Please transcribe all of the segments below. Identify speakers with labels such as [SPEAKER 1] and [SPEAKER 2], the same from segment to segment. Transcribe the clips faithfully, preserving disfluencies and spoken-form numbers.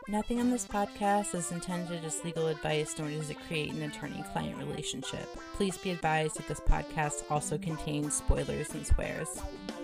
[SPEAKER 1] Nothing on this podcast is intended as legal advice, nor does it create an attorney-client relationship. Please be advised that this podcast also contains spoilers and swears.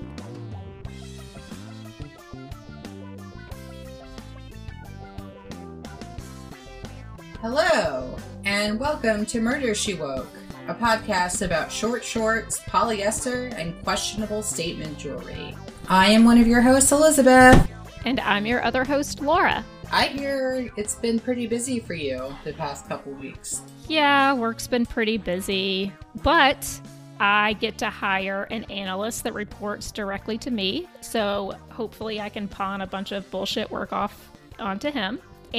[SPEAKER 2] Hello, and welcome to Murder, She Woke, a podcast about short shorts, polyester, and questionable statement jewelry. I am one of your hosts, Elizabeth.
[SPEAKER 3] And I'm your other host, Laura.
[SPEAKER 2] I hear it's been pretty busy for you the past couple weeks.
[SPEAKER 3] Yeah, work's been pretty busy, but I get to hire an analyst that reports directly to me, so hopefully I can pawn a bunch of bullshit work off onto him.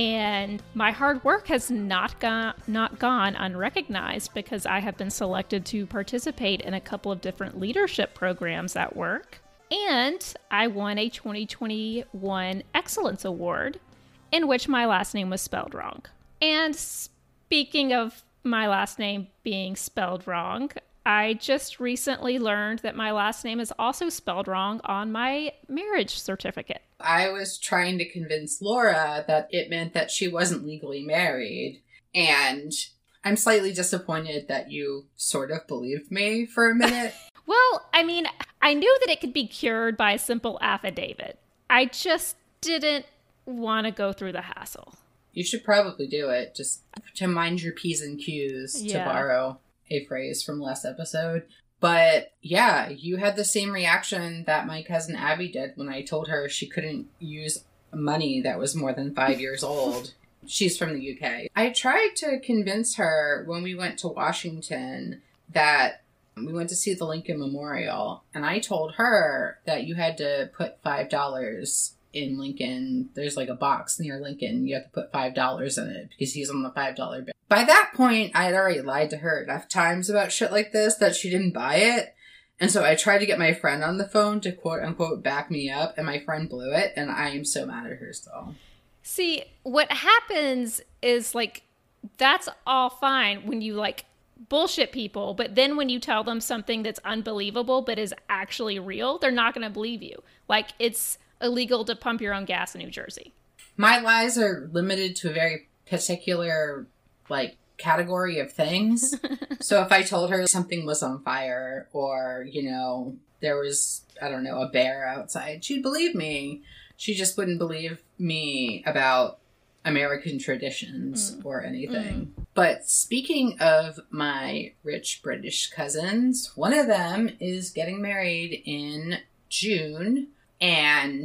[SPEAKER 3] And my hard work has not gone not gone unrecognized because I have been selected to participate in a couple of different leadership programs at work. And I won a twenty twenty-one Excellence Award in which my last name was spelled wrong. And speaking of my last name being spelled wrong, I just recently learned that my last name is also spelled wrong on my marriage certificate.
[SPEAKER 2] I was trying to convince Laura that it meant that she wasn't legally married, and I'm slightly disappointed that you sort of believed me for a minute.
[SPEAKER 3] Well, I mean, I knew that it could be cured by a simple affidavit. I just didn't want to go through the hassle.
[SPEAKER 2] You should probably do it, just to mind your P's and Q's, yeah. To borrow a phrase from last episode. But yeah, you had the same reaction that my cousin Abby did when I told her she couldn't use money that was more than five years old. She's from the U K. I tried to convince her when we went to Washington that we went to see the Lincoln Memorial, and I told her that you had to put five dollars in Lincoln. There's like a box near Lincoln. You have to put five dollars in it because he's on the five dollar bill. By that point, I had already lied to her enough times about shit like this that she didn't buy it. And so I tried to get my friend on the phone to quote unquote back me up, and my friend blew it, and I am so mad at her still.
[SPEAKER 3] See, what happens is like, that's all fine when you like bullshit people, but then when you tell them something that's unbelievable but is actually real, they're not going to believe you. Like, it's illegal to pump your own gas in New Jersey.
[SPEAKER 2] My lies are limited to a very particular, like, category of things. So if I told her something was on fire or, you know, there was, I don't know, a bear outside, she'd believe me. She just wouldn't believe me about American traditions mm. or anything. Mm. But speaking of my rich British cousins, one of them is getting married in June. And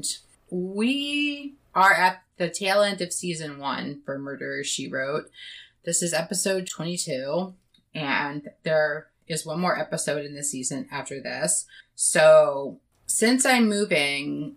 [SPEAKER 2] we are at the tail end of season one for Murder, She Wrote. This is episode twenty-two, and there is one more episode in the season after this. So since I'm moving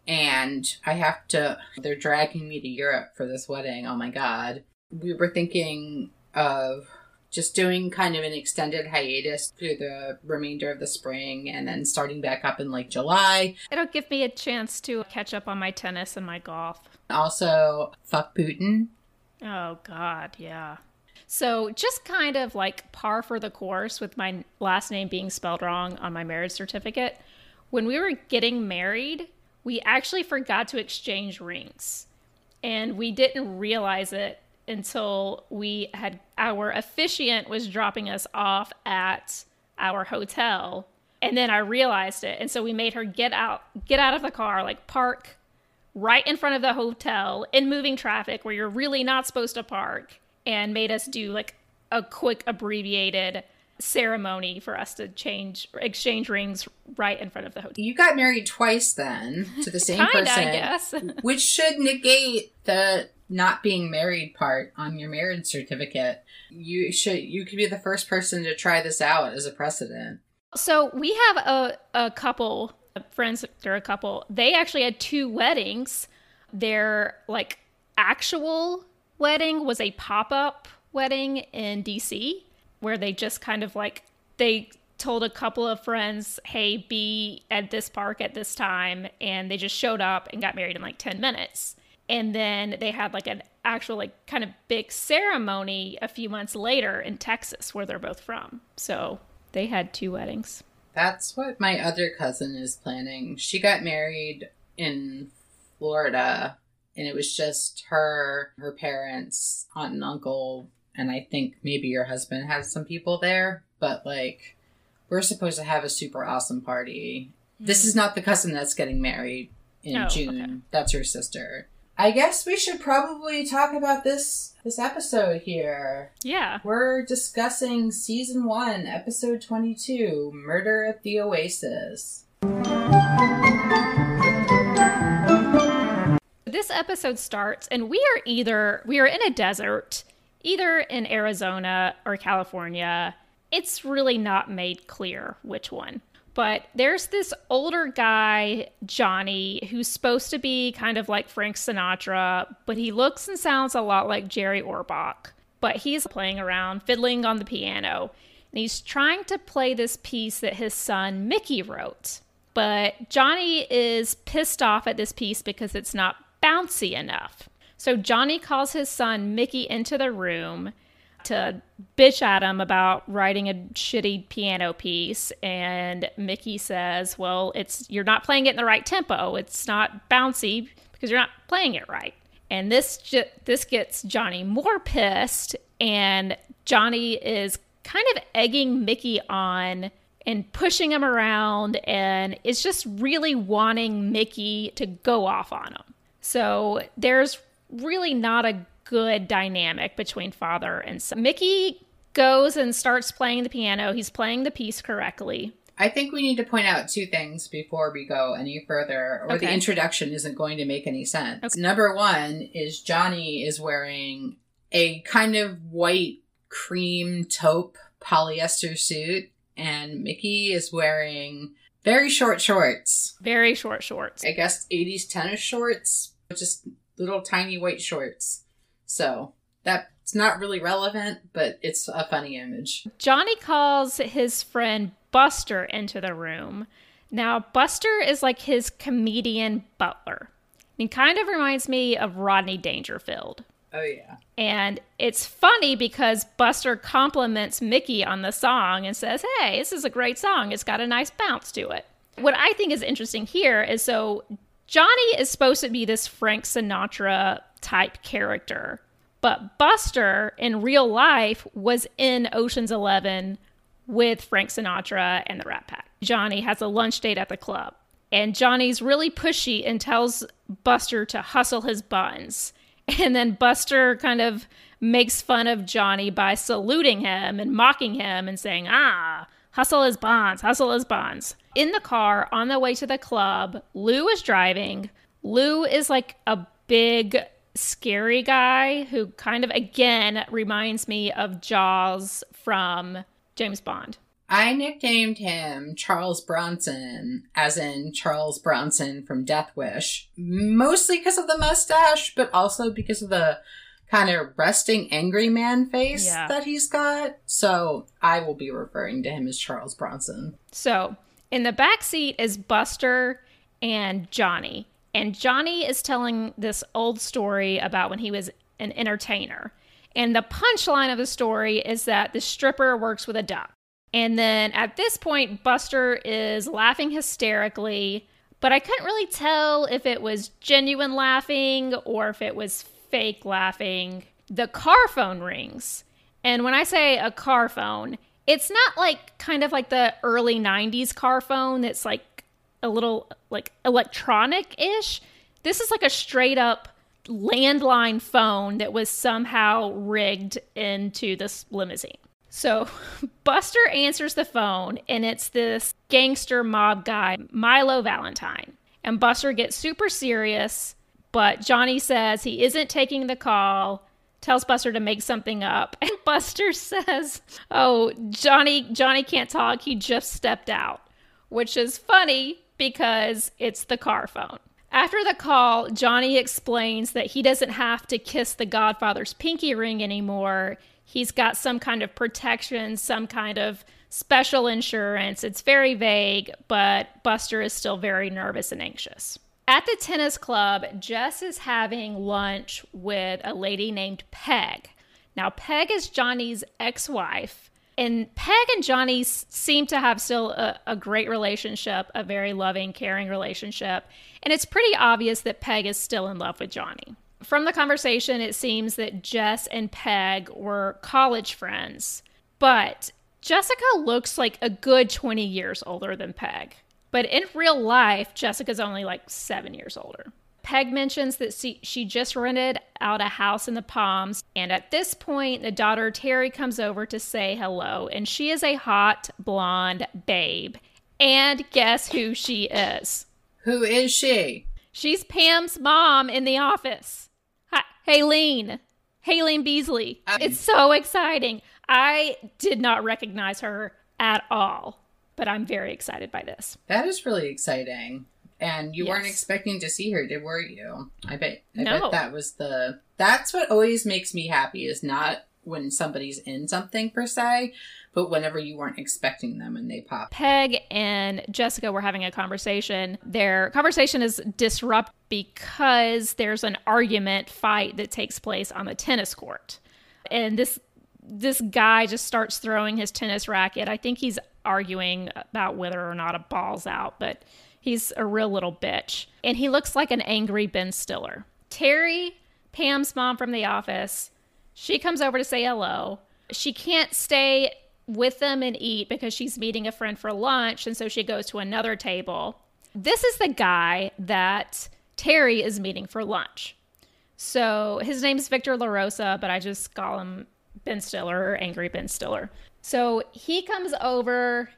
[SPEAKER 2] and I have to, they're dragging me to Europe for this wedding, oh my god, we were thinking of just doing kind of an extended hiatus through the remainder of the spring and then starting back up in like July.
[SPEAKER 3] It'll give me a chance to catch up on my tennis and my golf.
[SPEAKER 2] Also, fuck Putin.
[SPEAKER 3] Oh god, yeah. So just kind of like par for the course with my last name being spelled wrong on my marriage certificate. When we were getting married, we actually forgot to exchange rings. And we didn't realize it until we had, our officiant was dropping us off at our hotel. And then I realized it. And so we made her get out, get out of the car, like park right in front of the hotel in moving traffic where you're really not supposed to park, and made us do like a quick abbreviated ceremony for us to change, exchange rings right in front of the hotel.
[SPEAKER 2] You got married twice then to the same
[SPEAKER 3] Kinda,
[SPEAKER 2] person,
[SPEAKER 3] I guess.
[SPEAKER 2] which should negate the not being married part on your marriage certificate. You should, you could be the first person to try this out as a precedent.
[SPEAKER 3] So we have a, a couple, friends, they're a couple, they actually had two weddings. Their like actual wedding was a pop-up wedding in D C where they just kind of like, they told a couple of friends, hey, be at this park at this time. And they just showed up and got married in like ten minutes. And then they had like an actual like kind of big ceremony a few months later in Texas where they're both from. So they had two weddings.
[SPEAKER 2] That's what my other cousin is planning. She got married in Florida and it was just her, her parents, aunt and uncle, and I think maybe your husband had some people there, but like, we're supposed to have a super awesome party. Mm. This is not the cousin that's getting married in oh, June. Okay. That's her sister. I guess we should probably talk about this this episode here.
[SPEAKER 3] Yeah.
[SPEAKER 2] We're discussing season one, episode twenty-two, Murder at the Oasis.
[SPEAKER 3] This episode starts, and we are either, we are in a desert, either in Arizona or California. It's really not made clear which one. But there's this older guy, Johnny, who's supposed to be kind of like Frank Sinatra, but he looks and sounds a lot like Jerry Orbach. But he's playing around, fiddling on the piano, and he's trying to play this piece that his son Mickey wrote. But Johnny is pissed off at this piece because it's not bouncy enough. So Johnny calls his son Mickey into the room to bitch at him about writing a shitty piano piece, and Mickey says, well, it's you're not playing it in the right tempo. It's not bouncy because you're not playing it right. And this ju- this gets Johnny more pissed, and Johnny is kind of egging Mickey on and pushing him around, and is just really wanting Mickey to go off on him. So there's really not a good dynamic between father and son. Mickey goes and starts playing the piano. He's playing the piece correctly.
[SPEAKER 2] I think we need to point out two things before we go any further, or okay. the introduction isn't going to make any sense. Okay. Number one is Johnny is wearing a kind of white cream taupe polyester suit, and Mickey is wearing very short shorts.
[SPEAKER 3] Very short shorts.
[SPEAKER 2] I guess eighties tennis shorts, just little tiny white shorts. So that's not really relevant, but it's a funny image.
[SPEAKER 3] Johnny calls his friend Buster into the room. Now, Buster is like his comedian butler. He kind of reminds me of Rodney Dangerfield.
[SPEAKER 2] Oh, yeah.
[SPEAKER 3] And it's funny because Buster compliments Mickey on the song and says, hey, this is a great song. It's got a nice bounce to it. What I think is interesting here is so Johnny is supposed to be this Frank Sinatra type character, but Buster in real life was in Ocean's Eleven with Frank Sinatra and the Rat Pack. Johnny has a lunch date at the club, and Johnny's really pushy and tells Buster to hustle his buns. And then Buster kind of makes fun of Johnny by saluting him and mocking him and saying, ah, hustle his buns, hustle his buns. In the car on the way to the club, Lou is driving. Lou is like a big, scary guy who kind of, again, reminds me of Jaws from James Bond.
[SPEAKER 2] I nicknamed him Charles Bronson, as in Charles Bronson from Death Wish, mostly because of the mustache, but also because of the kind of resting angry man face yeah. that he's got. So I will be referring to him as Charles Bronson.
[SPEAKER 3] So in the back seat is Buster and Johnny. And Johnny is telling this old story about when he was an entertainer. And the punchline of the story is that the stripper works with a duck. And then at this point, Buster is laughing hysterically, but I couldn't really tell if it was genuine laughing or if it was fake laughing. The car phone rings. And when I say a car phone, it's not like kind of like the early nineties car phone that's like a little like electronic-ish. This is like a straight up landline phone that was somehow rigged into this limousine. So Buster answers the phone, and it's this gangster mob guy, Milo Valentine. And Buster gets super serious, but Johnny says he isn't taking the call, tells Buster to make something up. And Buster says, oh, Johnny, Johnny can't talk. He just stepped out, which is funny because it's the car phone. After the call, Johnny explains that he doesn't have to kiss the Godfather's pinky ring anymore. He's got some kind of protection, some kind of special insurance. It's very vague, but Buster is still very nervous and anxious. At the tennis club, Jess is having lunch with a lady named Peg. Now, Peg is Johnny's ex-wife, And Peg and Johnny s- seem to have still a, a great relationship, a very loving, caring relationship. And it's pretty obvious that Peg is still in love with Johnny. From the conversation, it seems that Jess and Peg were college friends. But Jessica looks like a good twenty years older than Peg. But in real life, Jessica's only like seven years older. Peg mentions that she, she just rented out a house in the Palms, and at this point, the daughter Terry comes over to say hello, and she is a hot, blonde babe. And guess who she is?
[SPEAKER 2] Who is she?
[SPEAKER 3] She's Pam's mom in The Office. Hi, Haleen. Haleen Beasley. Um, it's so exciting. I did not recognize her at all, but I'm very excited by this.
[SPEAKER 2] That is really exciting. And you
[SPEAKER 3] Yes.
[SPEAKER 2] weren't expecting to see her, did were you? I bet I
[SPEAKER 3] No.
[SPEAKER 2] bet that was the that's what always makes me happy, is not when somebody's in something per se, but whenever you weren't expecting them and they pop.
[SPEAKER 3] Peg and Jessica were having a conversation. Their conversation is disrupted because there's an argument fight that takes place on the tennis court. And this this guy just starts throwing his tennis racket. I think he's arguing about whether or not a ball's out, but he's a real little bitch. And he looks like an angry Ben Stiller. Terry, Pam's mom from The Office, she comes over to say hello. She can't stay with them and eat because she's meeting a friend for lunch, and so she goes to another table. This is the guy that Terry is meeting for lunch. So his name's Victor LaRosa, but I just call him Ben Stiller or Angry Ben Stiller. So he comes over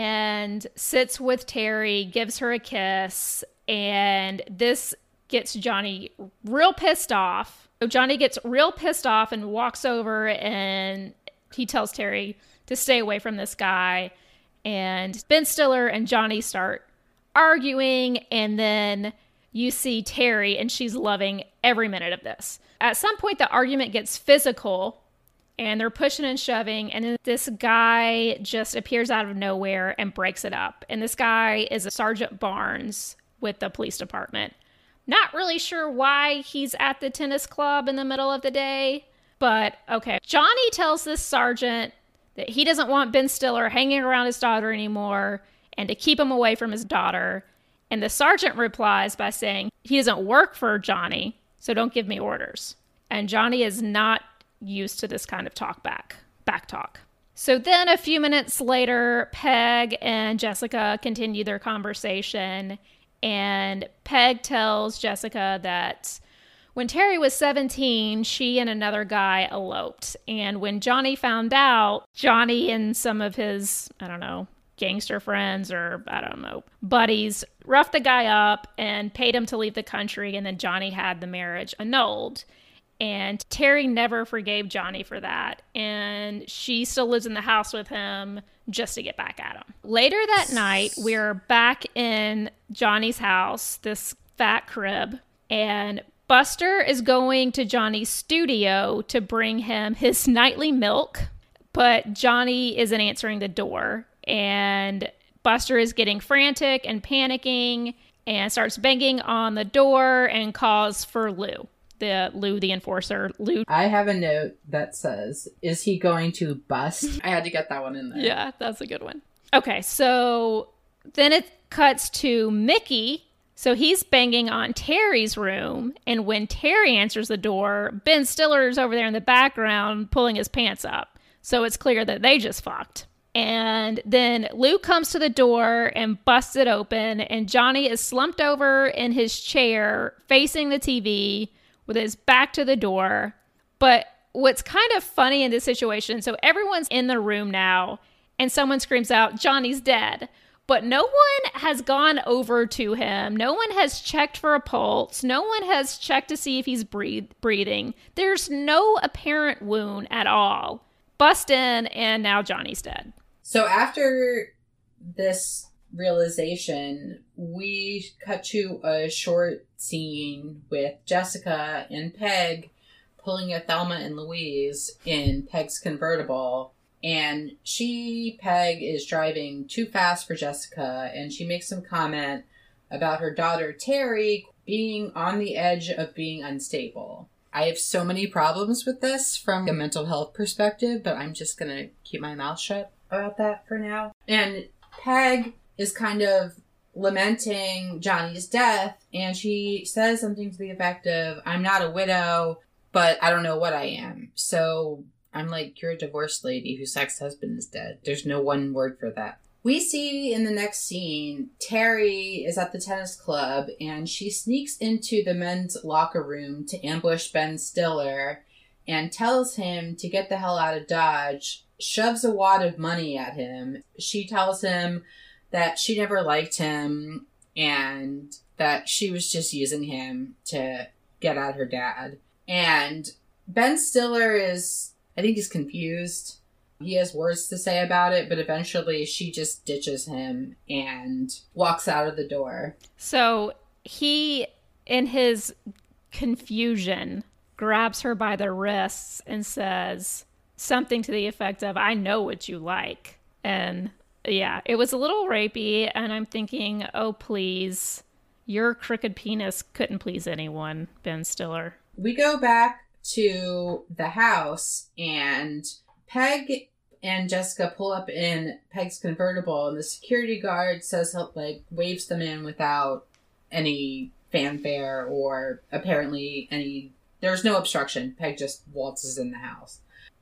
[SPEAKER 3] and sits with Terry, gives her a kiss, and this gets Johnny real pissed off. So Johnny gets real pissed off and walks over, and he tells Terry to stay away from this guy. And Ben Stiller and Johnny start arguing, and then you see Terry, and she's loving every minute of this. At some point, the argument gets physical, and they're pushing and shoving, and then this guy just appears out of nowhere and breaks it up. And this guy is a Sergeant Barnes with the police department. Not really sure why he's at the tennis club in the middle of the day, but okay. Johnny tells this sergeant that he doesn't want Ben Stiller hanging around his daughter anymore and to keep him away from his daughter. And the sergeant replies by saying he doesn't work for Johnny, so don't give me orders. And Johnny is not used to this kind of talk back, back talk. So then a few minutes later, Peg and Jessica continue their conversation, and Peg tells Jessica that when Terry was seventeen, she and another guy eloped. And when Johnny found out, Johnny and some of his, I don't know, gangster friends or, I don't know, buddies roughed the guy up and paid him to leave the country, and then Johnny had the marriage annulled. And Terry never forgave Johnny for that. And she still lives in the house with him just to get back at him. Later that night, we're back in Johnny's house, this fat crib. And Buster is going to Johnny's studio to bring him his nightly milk. But Johnny isn't answering the door. And Buster is getting frantic and panicking and starts banging on the door and calls for Lou. The Lou, the enforcer, Lou.
[SPEAKER 2] I have a note that says, is he going to bust? I had to get that one in there.
[SPEAKER 3] Yeah, that's a good one. Okay, so then it cuts to Mickey. So he's banging on Terry's room. And when Terry answers the door, Ben Stiller's over there in the background pulling his pants up. So it's clear that they just fucked. And then Lou comes to the door and busts it open. And Johnny is slumped over in his chair facing the T V with his back to the door. But what's kind of funny in this situation, so everyone's in the room now, and someone screams out, Johnny's dead. But no one has gone over to him. No one has checked for a pulse. No one has checked to see if he's breathe- breathing. There's no apparent wound at all. Bust in, and now Johnny's dead.
[SPEAKER 2] So after this realization, we cut to a short scene with Jessica and Peg pulling a Thelma and Louise in Peg's convertible, and she, Peg, is driving too fast for Jessica, and she makes some comment about her daughter Terry being on the edge of being unstable. I have so many problems with this from a mental health perspective, but I'm just going to keep my mouth shut about that for now. And Peg is kind of lamenting Johnny's death, and she says something to the effect of, I'm not a widow, but I don't know what I am. So I'm like, you're a divorced lady whose ex-husband is dead. There's no one word for that. We see in the next scene, Terry is at the tennis club, and she sneaks into the men's locker room to ambush Ben Stiller and tells him to get the hell out of Dodge, shoves a wad of money at him. She tells him that she never liked him and that she was just using him to get at her dad. And Ben Stiller is, I think he's confused. He has words to say about it, but eventually she just ditches him and walks out of the door.
[SPEAKER 3] So he, in his confusion, grabs her by the wrists and says something to the effect of, I know what you like. And yeah, it was a little rapey, and I'm thinking, oh, please, your crooked penis couldn't please anyone, Ben Stiller.
[SPEAKER 2] We go back to the house, and Peg and Jessica pull up in Peg's convertible, and the security guard says, like, waves them in without any fanfare or apparently any, there's no obstruction. Peg just waltzes in the house.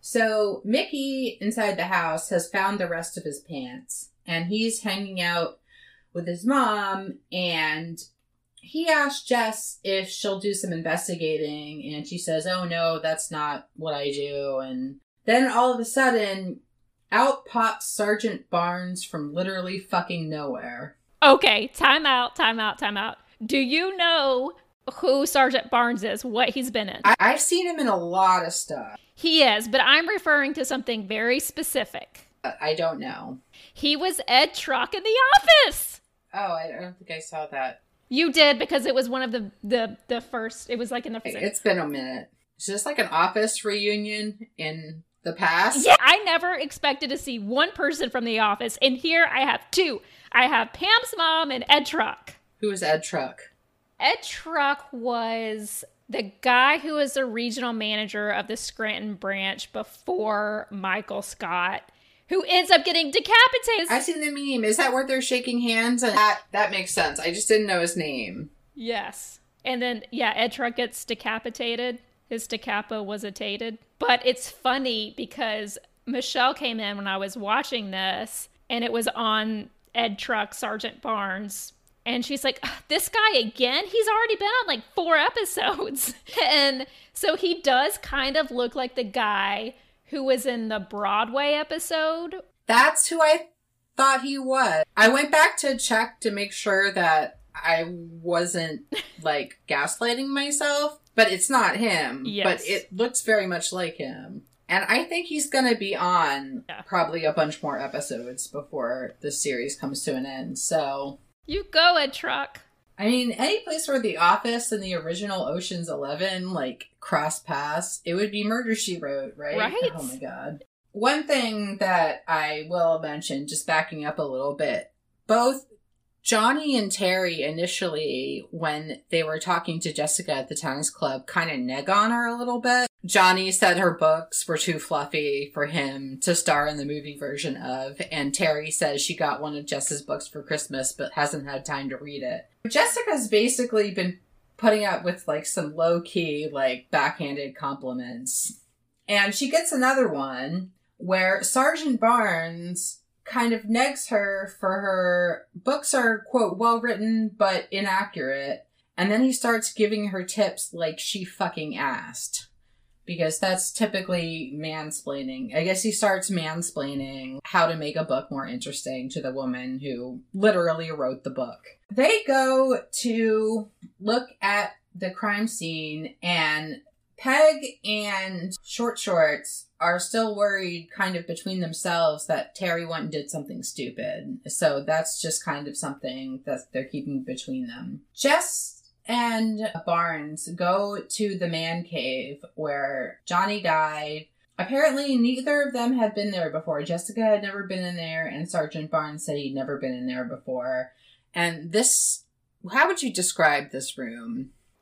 [SPEAKER 2] So Mickey inside the house has found the rest of his pants, and he's hanging out with his mom, and he asks Jess if she'll do some investigating, and she says, oh no, that's not what I do. And then all of a sudden, out pops Sergeant Barnes from literally fucking nowhere.
[SPEAKER 3] Okay, time out, time out, time out. Do you know who Sergeant Barnes is, what he's been in?
[SPEAKER 2] I- I've seen him in a lot of stuff.
[SPEAKER 3] He is, but I'm referring to something very specific.
[SPEAKER 2] I don't know.
[SPEAKER 3] He was Ed Truck in The Office!
[SPEAKER 2] Oh, I don't think I saw that.
[SPEAKER 3] You did, because it was one of the, the, the first, it was like in the...
[SPEAKER 2] It's been a minute. Is this like an Office reunion in the past?
[SPEAKER 3] Yeah, I never expected to see one person from The Office, and here I have two. I have Pam's mom and Ed Truck.
[SPEAKER 2] Who is Ed Truck?
[SPEAKER 3] Ed Truck was the guy who was the regional manager of the Scranton branch before Michael Scott, who ends up getting decapitated.
[SPEAKER 2] I've seen the meme. Is that where they're shaking hands? And that, that makes sense. I just didn't know his name.
[SPEAKER 3] Yes. And then, yeah, Ed Truck gets decapitated. His decapo was attated. But it's funny because Michelle came in when I was watching this, and it was on Ed Truck, Sergeant Barnes. And she's like, this guy again? He's already been on like four episodes. And so he does kind of look like the guy who was in the Broadway episode.
[SPEAKER 2] That's who I thought he was. I went back to check to make sure that I wasn't like gaslighting myself, but it's not him.
[SPEAKER 3] Yes.
[SPEAKER 2] But it looks very much like him. And I think he's going to be on yeah. probably a bunch more episodes before the series comes to an end. So...
[SPEAKER 3] You go, Ed Truck.
[SPEAKER 2] I mean, any place where The Office and the original Ocean's Eleven, like, cross paths, it would be Murder, She Wrote, right?
[SPEAKER 3] Right.
[SPEAKER 2] Oh my god. One thing that I will mention, just backing up a little bit, both Johnny and Terry initially, when they were talking to Jessica at the tennis club, kind of neg on her a little bit. Johnny said her books were too fluffy for him to star in the movie version of, and Terry says she got one of Jess's books for Christmas but hasn't had time to read it. Jessica's basically been putting up with, like, some low-key, like, backhanded compliments. And she gets another one where Sergeant Barnes kind of negs her for her books are, quote, well-written but inaccurate, and then he starts giving her tips like she fucking asked. Because that's typically mansplaining. I guess he starts mansplaining how to make a book more interesting to the woman who literally wrote the book. They go to look at the crime scene, and Peg and Short Shorts are still worried kind of between themselves that Terry went and did something stupid. So that's just kind of something that they're keeping between them. Jess and Barnes go to the man cave where Johnny died. Apparently, neither of them had been there before. Jessica had never been in there, and Sergeant Barnes said he'd never been in there before. And this, how would you describe this room?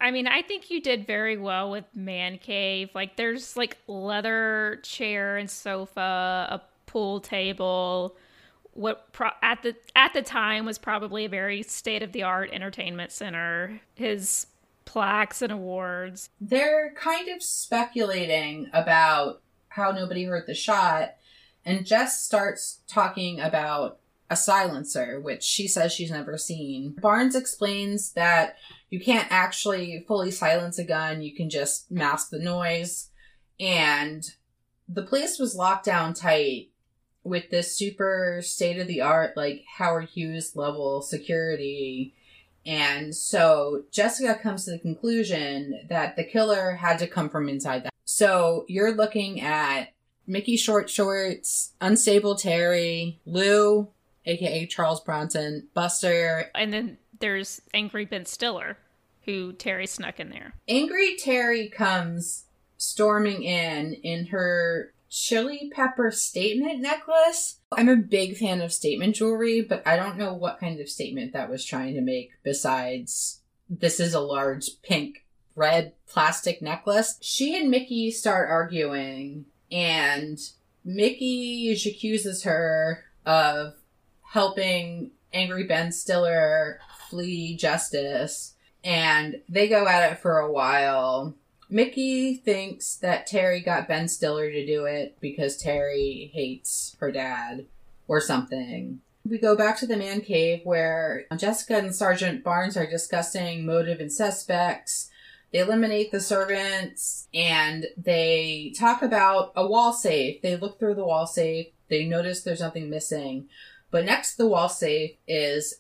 [SPEAKER 3] I mean, I think you did very well with Man Cave. Like, there's like leather chair and sofa, a pool table. What pro- at the at the time was probably a very state of the art entertainment center. His plaques and awards.
[SPEAKER 2] They're kind of speculating about how nobody heard the shot, and Jess starts talking about a silencer, which she says she's never seen. Barnes explains that you can't actually fully silence a gun, you can just mask the noise. And the place was locked down tight with this super state-of-the-art, like, Howard Hughes level security. And so Jessica comes to the conclusion that the killer had to come from inside that. So you're looking at Mickey Short Shorts, Unstable Terry, Lou, aka Charles Bronson, Buster.
[SPEAKER 3] And then there's Angry Ben Stiller, who Terry snuck in there.
[SPEAKER 2] Angry Terry comes storming in in her chili pepper statement necklace. I'm a big fan of statement jewelry, but I don't know what kind of statement that was trying to make besides this is a large pink red plastic necklace. She and Mickey start arguing, and Mickey accuses her of helping Angry Ben Stiller flee justice, and they go at it for a while. Mickey thinks that Terry got Ben Stiller to do it because Terry hates her dad or something. We go back to the man cave where Jessica and Sergeant Barnes are discussing motive and suspects. They eliminate the servants, and they talk about a wall safe. They look through the wall safe. They notice there's nothing missing. But next to the wall safe is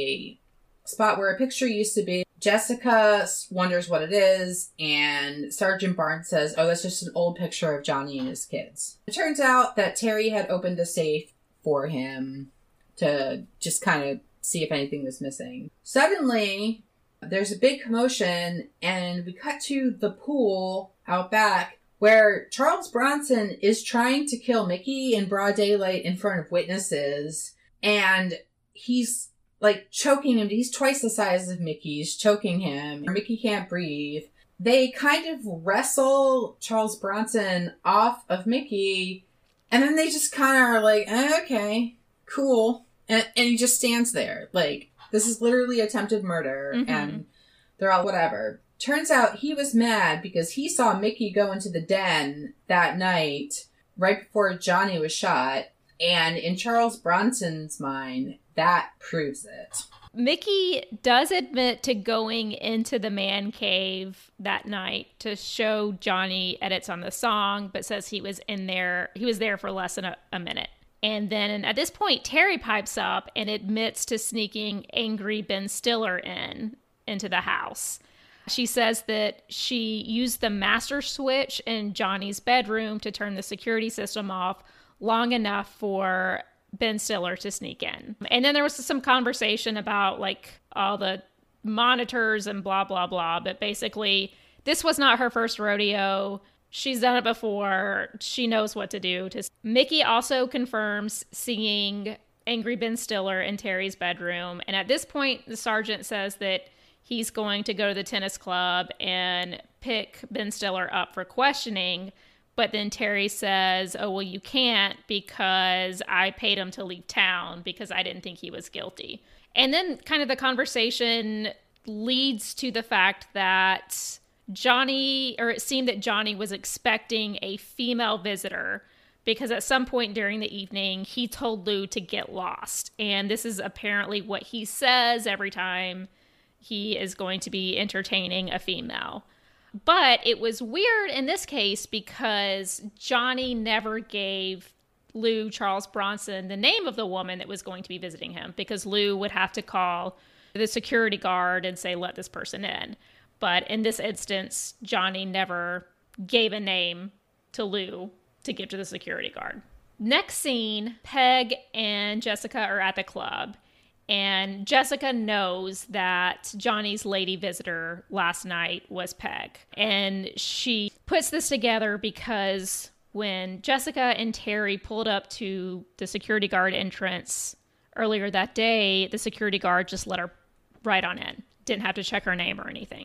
[SPEAKER 2] a spot where a picture used to be. Jessica wonders what it is, and Sergeant Barnes says, oh, that's just an old picture of Johnny and his kids. It turns out that Terry had opened the safe for him to just kind of see if anything was missing. Suddenly, there's a big commotion, and we cut to the pool out back where Charles Bronson is trying to kill Mickey in broad daylight in front of witnesses, and he's like choking him. He's twice the size of Mickey. He's choking him. Mickey can't breathe. They kind of wrestle Charles Bronson off of Mickey, and then they just kind of are like, eh, okay, cool. And, and he just stands there. Like, this is literally attempted murder, mm-hmm. and they're all whatever. Turns out he was mad because he saw Mickey go into the den that night right before Johnny was shot, and in Charles Bronson's mind, that proves it.
[SPEAKER 3] Mickey does admit to going into the man cave that night to show Johnny edits on the song, but says he was in there, he was there for less than a, a minute. And then at this point, Terry pipes up and admits to sneaking Angry Ben Stiller in, into the house. She says that she used the master switch in Johnny's bedroom to turn the security system off long enough for Ben Stiller to sneak in. And then there was some conversation about like all the monitors and blah, blah, blah. But basically, this was not her first rodeo. She's done it before. She knows what to do. Mickey also confirms seeing Angry Ben Stiller in Terry's bedroom. And at this point, the sergeant says that he's going to go to the tennis club and pick Ben Stiller up for questioning. But then Terry says, oh, well, you can't because I paid him to leave town because I didn't think he was guilty. And then kind of the conversation leads to the fact that Johnny, or it seemed that Johnny was expecting a female visitor because at some point during the evening, he told Lou to get lost. And this is apparently what he says every time he is going to be entertaining a female. But it was weird in this case because Johnny never gave Lou Charles Bronson the name of the woman that was going to be visiting him because Lou would have to call the security guard and say, let this person in. But in this instance, Johnny never gave a name to Lou to give to the security guard. Next scene, Peg and Jessica are at the club. And Jessica knows that Johnny's lady visitor last night was Peg. And she puts this together because when Jessica and Terry pulled up to the security guard entrance earlier that day, the security guard just let her right on in. Didn't have to check her name or anything.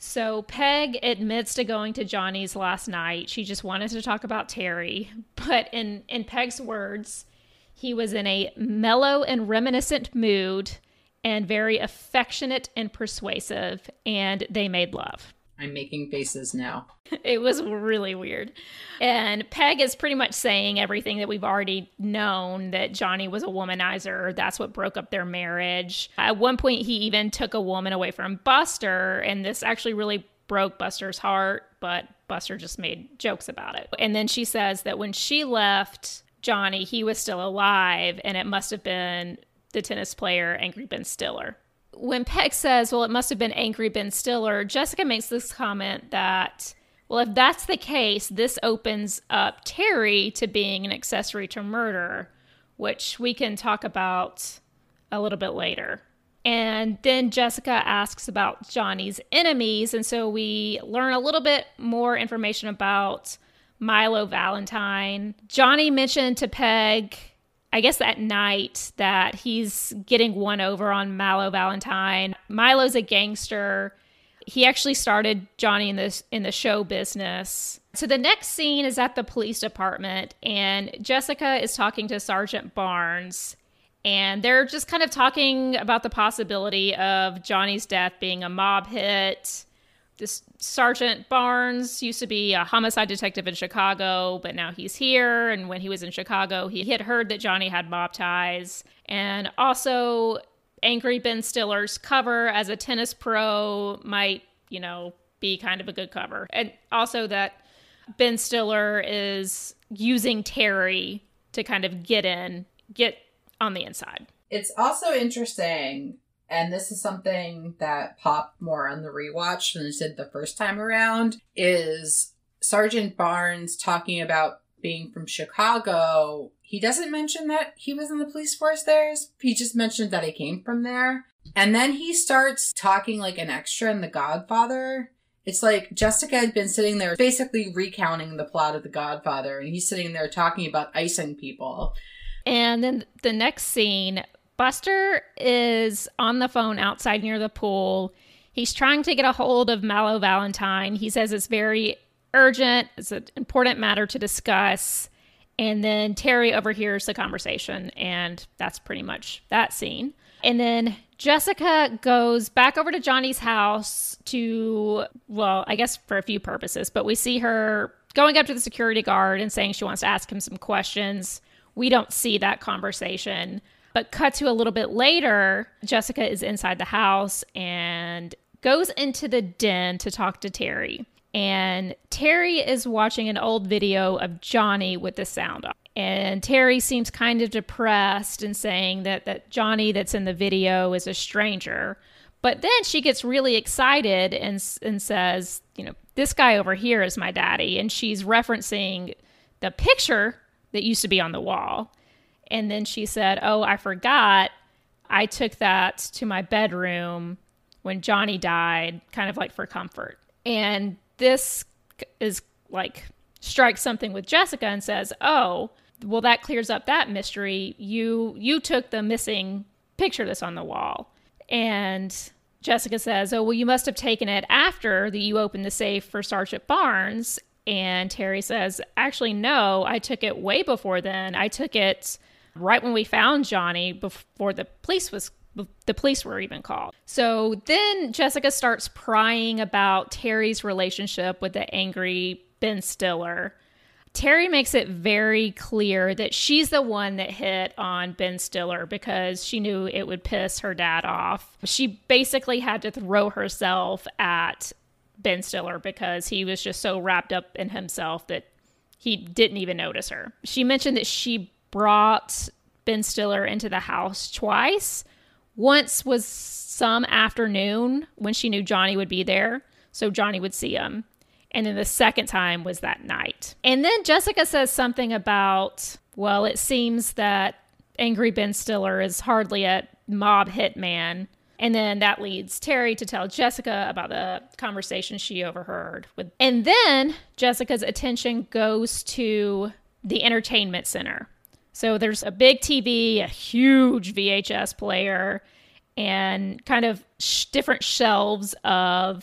[SPEAKER 3] So Peg admits to going to Johnny's last night. She just wanted to talk about Terry. But in, in Peg's words, he was in a mellow and reminiscent mood and very affectionate and persuasive, and they made love.
[SPEAKER 2] I'm making faces now.
[SPEAKER 3] It was really weird. And Peg is pretty much saying everything that we've already known, that Johnny was a womanizer. That's what broke up their marriage. At one point, he even took a woman away from Buster, and this actually really broke Buster's heart, but Buster just made jokes about it. And then she says that when she left Johnny, he was still alive, and it must have been the tennis player, Angry Ben Stiller. When Peg says, well, it must have been Angry Ben Stiller, Jessica makes this comment that, well, if that's the case, this opens up Terry to being an accessory to murder, which we can talk about a little bit later. And then Jessica asks about Johnny's enemies, and so we learn a little bit more information about Milo Valentine. Johnny mentioned to Peg, I guess at night, that he's getting one over on Milo Valentine. Milo's a gangster. He actually started Johnny in this in the show business. So the next scene is at the police department, and Jessica is talking to Sergeant Barnes, and they're just kind of talking about the possibility of Johnny's death being a mob hit. This Sergeant Barnes used to be a homicide detective in Chicago, but now he's here. And when he was in Chicago, he had heard that Johnny had mob ties. And also, Angry Ben Stiller's cover as a tennis pro might, you know, be kind of a good cover. And also that Ben Stiller is using Terry to kind of get in, get on the inside.
[SPEAKER 2] It's also interesting, and this is something that popped more on the rewatch than it did the first time around, is Sergeant Barnes talking about being from Chicago. He doesn't mention that he was in the police force there. He just mentioned that he came from there. And then he starts talking like an extra in The Godfather. It's like Jessica had been sitting there basically recounting the plot of The Godfather, and he's sitting there talking about icing people.
[SPEAKER 3] And then the next scene, Buster is on the phone outside near the pool. He's trying to get a hold of Milo Valentine. He says it's very urgent. It's an important matter to discuss. And then Terry overhears the conversation, and that's pretty much that scene. And then Jessica goes back over to Johnny's house to, well, I guess for a few purposes, but we see her going up to the security guard and saying she wants to ask him some questions. We don't see that conversation. But cut to a little bit later, Jessica is inside the house and goes into the den to talk to Terry. And Terry is watching an old video of Johnny with the sound off. And Terry seems kind of depressed and saying that, that Johnny that's in the video is a stranger. But then she gets really excited and, and says, you know, this guy over here is my daddy. And she's referencing the picture that used to be on the wall. And then she said, oh, I forgot. I took that to my bedroom when Johnny died, kind of like for comfort. And this is like strikes something with Jessica and says, oh, well, that clears up that mystery. You you took the missing picture that's on the wall. And Jessica says, oh, well, you must have taken it after that you opened the safe for Sergeant Barnes. And Terry says, actually, no, I took it way before then. I took it right when we found Johnny, before the police was the police were even called. So then Jessica starts prying about Terry's relationship with the angry Ben Stiller. Terry makes it very clear that she's the one that hit on Ben Stiller because she knew it would piss her dad off. She basically had to throw herself at Ben Stiller because he was just so wrapped up in himself that he didn't even notice her. She mentioned that she brought Ben Stiller into the house twice. Once was some afternoon when she knew Johnny would be there, so Johnny would see him. And then the second time was that night. And then Jessica says something about, well, it seems that angry Ben Stiller is hardly a mob hitman. And then that leads Terry to tell Jessica about the conversation she overheard. With. And then Jessica's attention goes to the entertainment center. So there's a big T V, a huge V H S player, and kind of sh- different shelves of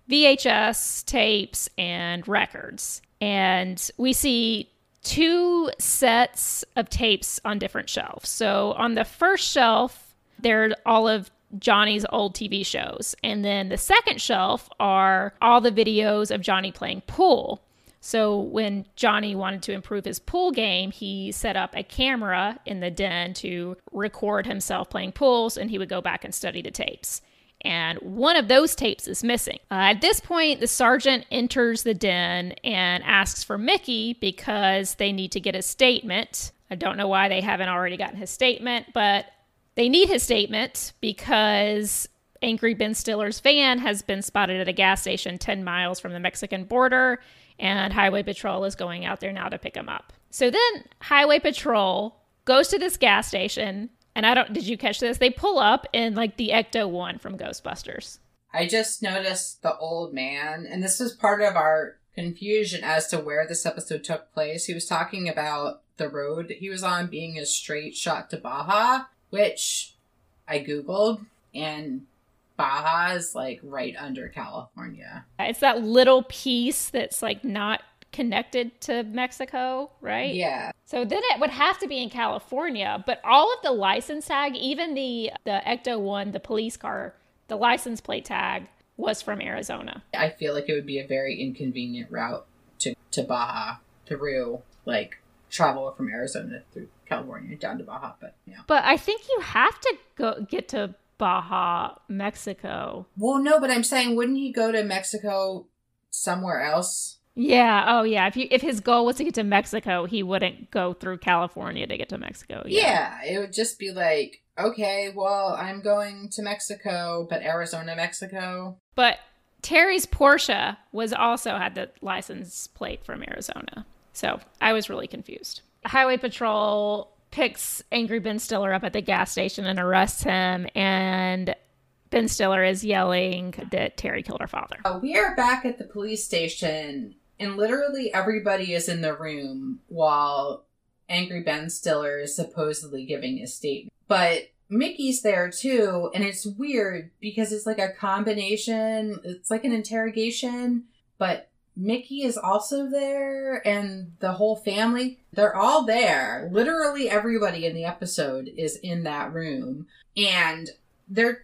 [SPEAKER 3] V H S tapes and records. And we see two sets of tapes on different shelves. So on the first shelf, there are all of Johnny's old T V shows. And then the second shelf are all the videos of Johnny playing pool. So when Johnny wanted to improve his pool game, he set up a camera in the den to record himself playing pools, and he would go back and study the tapes. And one of those tapes is missing. Uh, at this point, the sergeant enters the den and asks for Mickey because they need to get a statement. I don't know why they haven't already gotten his statement, but they need his statement because Angry Ben Stiller's van has been spotted at a gas station ten miles from the Mexican border, and Highway Patrol is going out there now to pick him up. So then Highway Patrol goes to this gas station. And I don't, did you catch this? They pull up in like the Ecto one from Ghostbusters.
[SPEAKER 2] I just noticed the old man, and this was part of our confusion as to where this episode took place. He was talking about the road that he was on being a straight shot to Baja, which I Googled, and Baja is like right under California.
[SPEAKER 3] It's that little piece that's like not connected to Mexico, right?
[SPEAKER 2] Yeah.
[SPEAKER 3] So then it would have to be in California, but all of the license tag, even the the Ecto one, the police car, the license plate tag was from Arizona.
[SPEAKER 2] I feel like it would be a very inconvenient route to, to Baja through, like, travel from Arizona through California down to Baja, but yeah.
[SPEAKER 3] But I think you have to go get to Baja, Mexico.
[SPEAKER 2] Well, no, but I'm saying, wouldn't he go to Mexico somewhere else?
[SPEAKER 3] Yeah. Oh, yeah. If you if his goal was to get to Mexico, he wouldn't go through California to get to Mexico.
[SPEAKER 2] Yeah. yeah, it would just be like, okay, well, I'm going to Mexico, but Arizona, Mexico.
[SPEAKER 3] But Terry's Porsche was also had the license plate from Arizona. So I was really confused. Highway Patrol picks Angry Ben Stiller up at the gas station and arrests him, and Ben Stiller is yelling that Terry killed her father.
[SPEAKER 2] Uh, we are back at the police station, and literally everybody is in the room while Angry Ben Stiller is supposedly giving his statement. But Mickey's there too, and it's weird because it's like a combination. It's like an interrogation, but Mickey is also there, and the whole family, they're all there. Literally everybody in the episode is in that room, and they're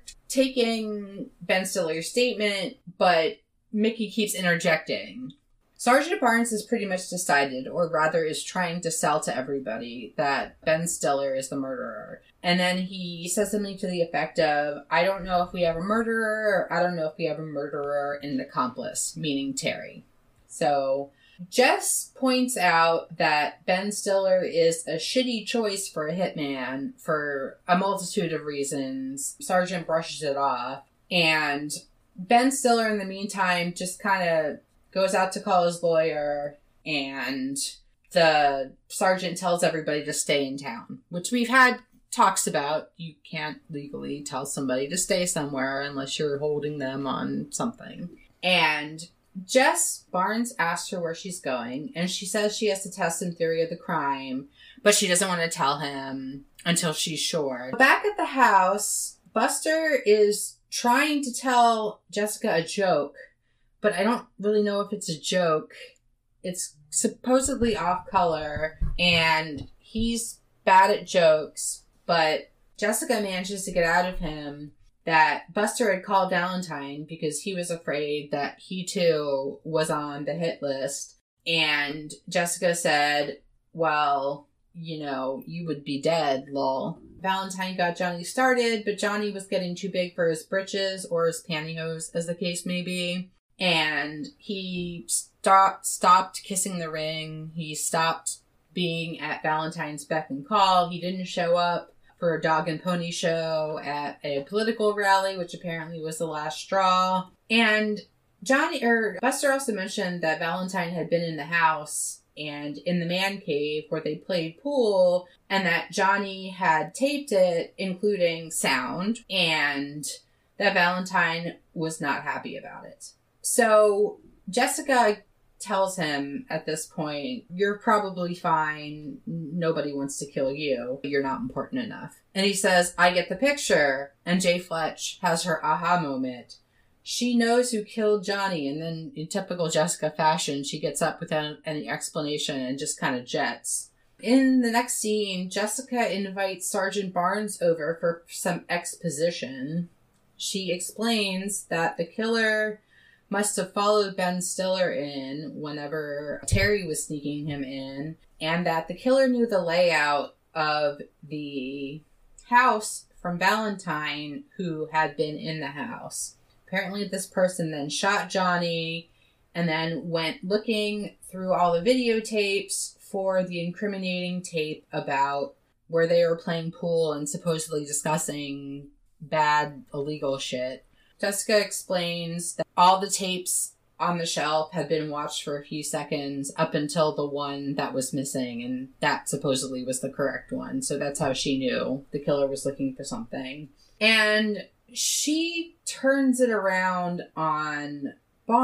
[SPEAKER 2] taking Ben Stiller's statement, but Mickey keeps interjecting. Sergeant Barnes has pretty much decided, or rather is trying to sell to everybody, that Ben Stiller is the murderer. And then he says something to the effect of, I don't know if we have a murderer, or I don't know if we have a murderer and an accomplice, meaning Terry. So Jess points out that Ben Stiller is a shitty choice for a hitman for a multitude of reasons. Sergeant brushes it off. And Ben Stiller, in the meantime, just kind of goes out to call his lawyer, and the sergeant tells everybody to stay in town, which we've had talks about. You can't legally tell somebody to stay somewhere unless you're holding them on something. And Jess Barnes asks her where she's going, and she says she has to test some theory of the crime, but she doesn't want to tell him until she's sure. Back at the house, Buster is trying to tell Jessica a joke, but I don't really know if it's a joke. It's supposedly off color, and he's bad at jokes, but Jessica manages to get out of him that Buster had called Valentine because he was afraid that he too was on the hit list. And Jessica said, well, you know, you would be dead, lol. Valentine got Johnny started, but Johnny was getting too big for his britches, or his pantyhose, as the case may be. And he stopped, stopped kissing the ring. He stopped being at Valentine's beck and call. He didn't show up for a dog and pony show at a political rally, which apparently was the last straw. And Johnny, or Buster also mentioned that Valentine had been in the house and in the man cave where they played pool, and that Johnny had taped it, including sound, and that Valentine was not happy about it. So Jessica tells him at this point, you're probably fine. Nobody wants to kill you. You're not important enough. And he says, I get the picture. And Jay Fletch has her aha moment she knows who killed Johnny, and then in typical Jessica fashion, she gets up without any explanation and just kind of jets. In the next scene, Jessica invites Sergeant Barnes over for some exposition. She explains that the killer must have followed Ben Stiller in whenever Terry was sneaking him in, and that the killer knew the layout of the house from Valentine, who had been in the house. Apparently this person then shot Johnny and then went looking through all the videotapes for the incriminating tape about where they were playing pool and supposedly discussing bad illegal shit. Jessica explains that all the tapes on the shelf had been watched for a few seconds up until the one that was missing, and that supposedly was the correct one. So that's how she knew the killer was looking for something. And she turns it around on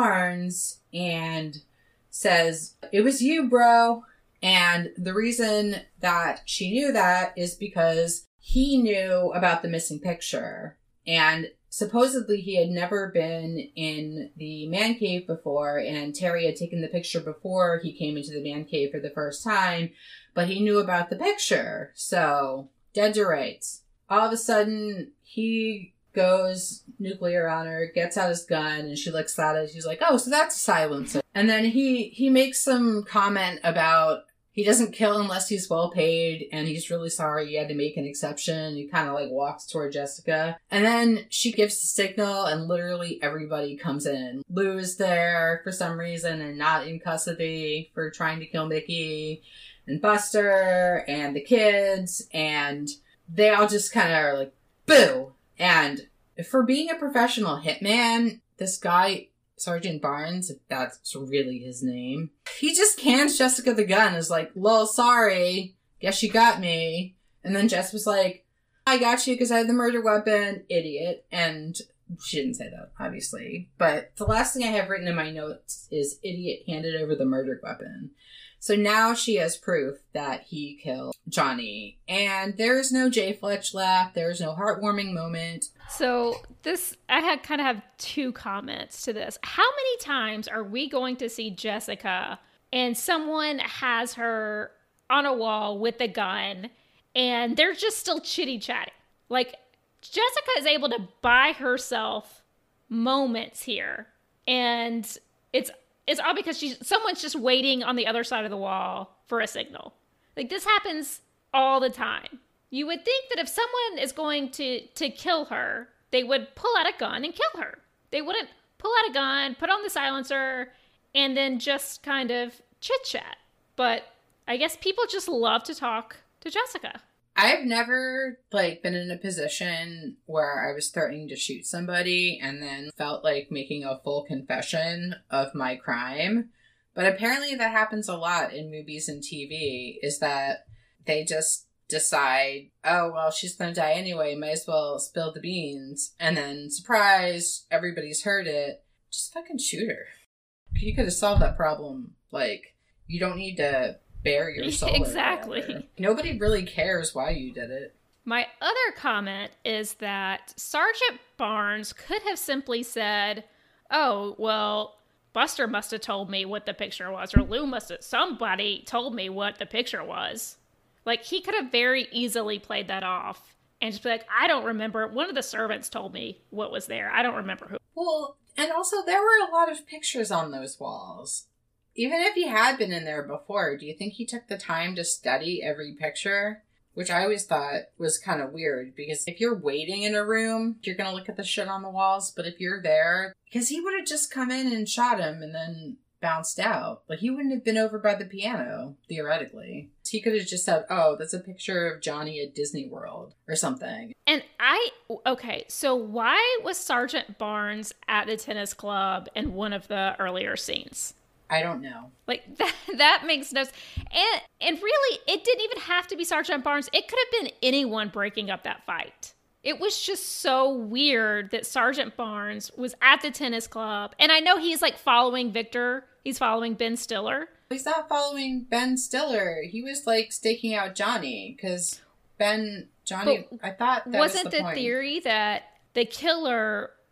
[SPEAKER 2] Barnes and says, "It was you, bro." And the reason that she knew that is because he knew about the missing picture. And supposedly he had never been in the man cave before, and Terry had taken the picture before he came into the man cave for the first time, but he knew about the picture. So, dead to rights. All of a sudden, he goes nuclear on her, gets out his gun, and she looks at it. She's like, "Oh, so that's a silencer." And then he, he makes some comment about he doesn't kill unless he's well paid, and he's really sorry he had to make an exception. He kind of like walks toward Jessica. And then she gives the signal, and literally everybody comes in. Lou is there for some reason and not in custody for trying to kill Mickey, and Buster, and the kids, and they all just kind of are like, boo! And for being a professional hitman, this guy, Sergeant Barnes, if that's really his name, he just hands Jessica the gun, is like, "Lol, sorry, guess you got me." And then Jess was like, "I got you because I had the murder weapon, idiot." And she didn't say that, obviously. But the last thing I have written in my notes is idiot handed over the murder weapon. So now she has proof that he killed Johnny. And there's no J. Fletch laugh. There's no heartwarming moment.
[SPEAKER 3] So this, I had kind of have two comments to this. How many times are we going to see Jessica and someone has her on a wall with a gun and they're just still chitty chatting? Like, Jessica is able to buy herself moments here. And it's It's all because she's someone's just waiting on the other side of the wall for a signal. Like, this happens all the time. You would think that if someone is going to, to kill her, they would pull out a gun and kill her. They wouldn't pull out a gun, put on the silencer, and then just kind of chit-chat. But I guess people just love to talk to Jessica.
[SPEAKER 2] I've never, like, been in a position where I was threatening to shoot somebody and then felt like making a full confession of my crime. But apparently that happens a lot in movies and T V, is that they just decide, oh, well, she's going to die anyway, might as well spill the beans. And then, surprise, everybody's heard it. Just fucking shoot her. You could have solved that problem. Like, you don't need to bare your soul.
[SPEAKER 3] Exactly.
[SPEAKER 2] Nobody really cares why you did it.
[SPEAKER 3] My other comment is that Sergeant Barnes could have simply said, "Oh, well, Buster must have told me what the picture was, or Lou must have, somebody told me what the picture was." Like, he could have very easily played that off and just be like, "I don't remember. One of the servants told me what was there. I don't remember who."
[SPEAKER 2] Well, and also there were a lot of pictures on those walls. Even if he had been in there before, do you think he took the time to study every picture? Which I always thought was kind of weird, because if you're waiting in a room, you're going to look at the shit on the walls. But if you're there, because he would have just come in and shot him and then bounced out. Like, he wouldn't have been over by the piano, theoretically. He could have just said, "Oh, that's a picture of Johnny at Disney World," or something.
[SPEAKER 3] And I, okay, so why was Sergeant Barnes at the tennis club in one of the earlier scenes?
[SPEAKER 2] I don't know.
[SPEAKER 3] Like, that that makes no sense. And, and really, it didn't even have to be Sergeant Barnes. It could have been anyone breaking up that fight. It was just so weird that Sergeant Barnes was at the tennis club. And I know he's, like, following Victor. He's following Ben Stiller.
[SPEAKER 2] He's not following Ben Stiller. He was, like, staking out Johnny. Because Ben, Johnny, but I thought that
[SPEAKER 3] wasn't
[SPEAKER 2] was the,
[SPEAKER 3] the
[SPEAKER 2] point.
[SPEAKER 3] theory that the killer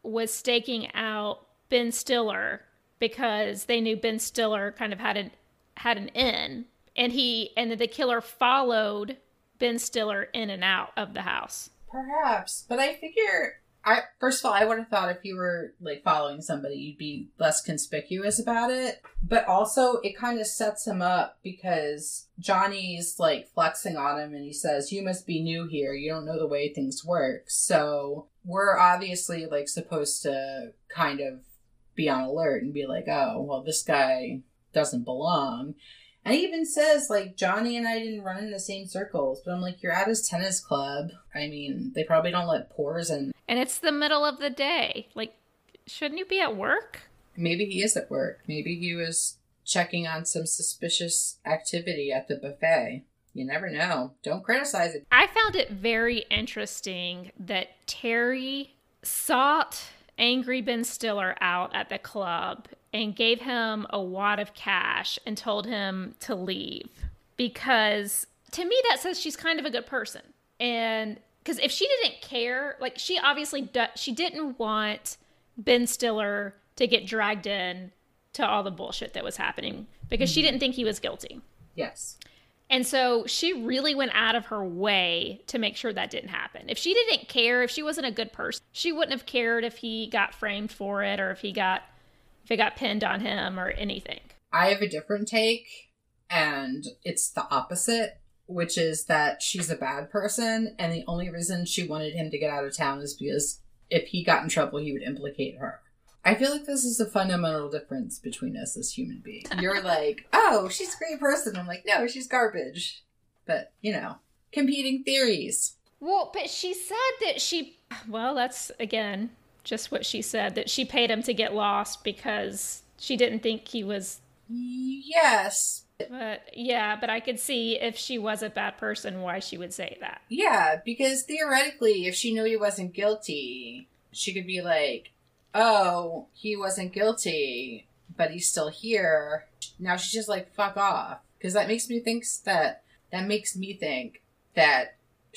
[SPEAKER 3] was staking out Ben Stiller because they knew Ben Stiller kind of had an had an in, and he and the killer followed Ben Stiller in and out of the house.
[SPEAKER 2] Perhaps, but I figure, I first of all, I would have thought if you were like following somebody, you'd be less conspicuous about it. But also, it kind of sets him up because Johnny's like flexing on him, and he says, "You must be new here. You don't know the way things work." So we're obviously like supposed to kind of be on alert and be like, "Oh, well, this guy doesn't belong." And he even says, like, Johnny and I didn't run in the same circles. But I'm like, you're at his tennis club. I mean, they probably don't let pores in.
[SPEAKER 3] And it's the middle of the day. Like, shouldn't you be at work?
[SPEAKER 2] Maybe he is at work. Maybe he was checking on some suspicious activity at the buffet. You never know. Don't criticize it.
[SPEAKER 3] I found it very interesting that Terry sought angry Ben Stiller out at the club and gave him a wad of cash and told him to leave. Because to me, that says she's kind of a good person. And because if she didn't care, like she obviously, do, she didn't want Ben Stiller to get dragged in to all the bullshit that was happening because mm-hmm. she didn't think he was guilty.
[SPEAKER 2] Yes.
[SPEAKER 3] And so she really went out of her way to make sure that didn't happen. If she didn't care, if she wasn't a good person, she wouldn't have cared if he got framed for it or if he got if it got pinned on him or anything.
[SPEAKER 2] I have a different take, and it's the opposite, which is that she's a bad person, and the only reason she wanted him to get out of town is because if he got in trouble, he would implicate her. I feel like this is a fundamental difference between us as human beings. You're like, oh, she's a great person. I'm like, no, she's garbage. But, you know, competing theories.
[SPEAKER 3] Well, but she said that she, well, that's, again, just what she said, that she paid him to get lost because she didn't think he was...
[SPEAKER 2] Yes.
[SPEAKER 3] But, yeah, but I could see if she was a bad person, why she would say that.
[SPEAKER 2] Yeah, because theoretically, if she knew he wasn't guilty, she could be like, oh, he wasn't guilty, but he's still here. Now she's just like, fuck off. Because that makes me think that, that makes me think that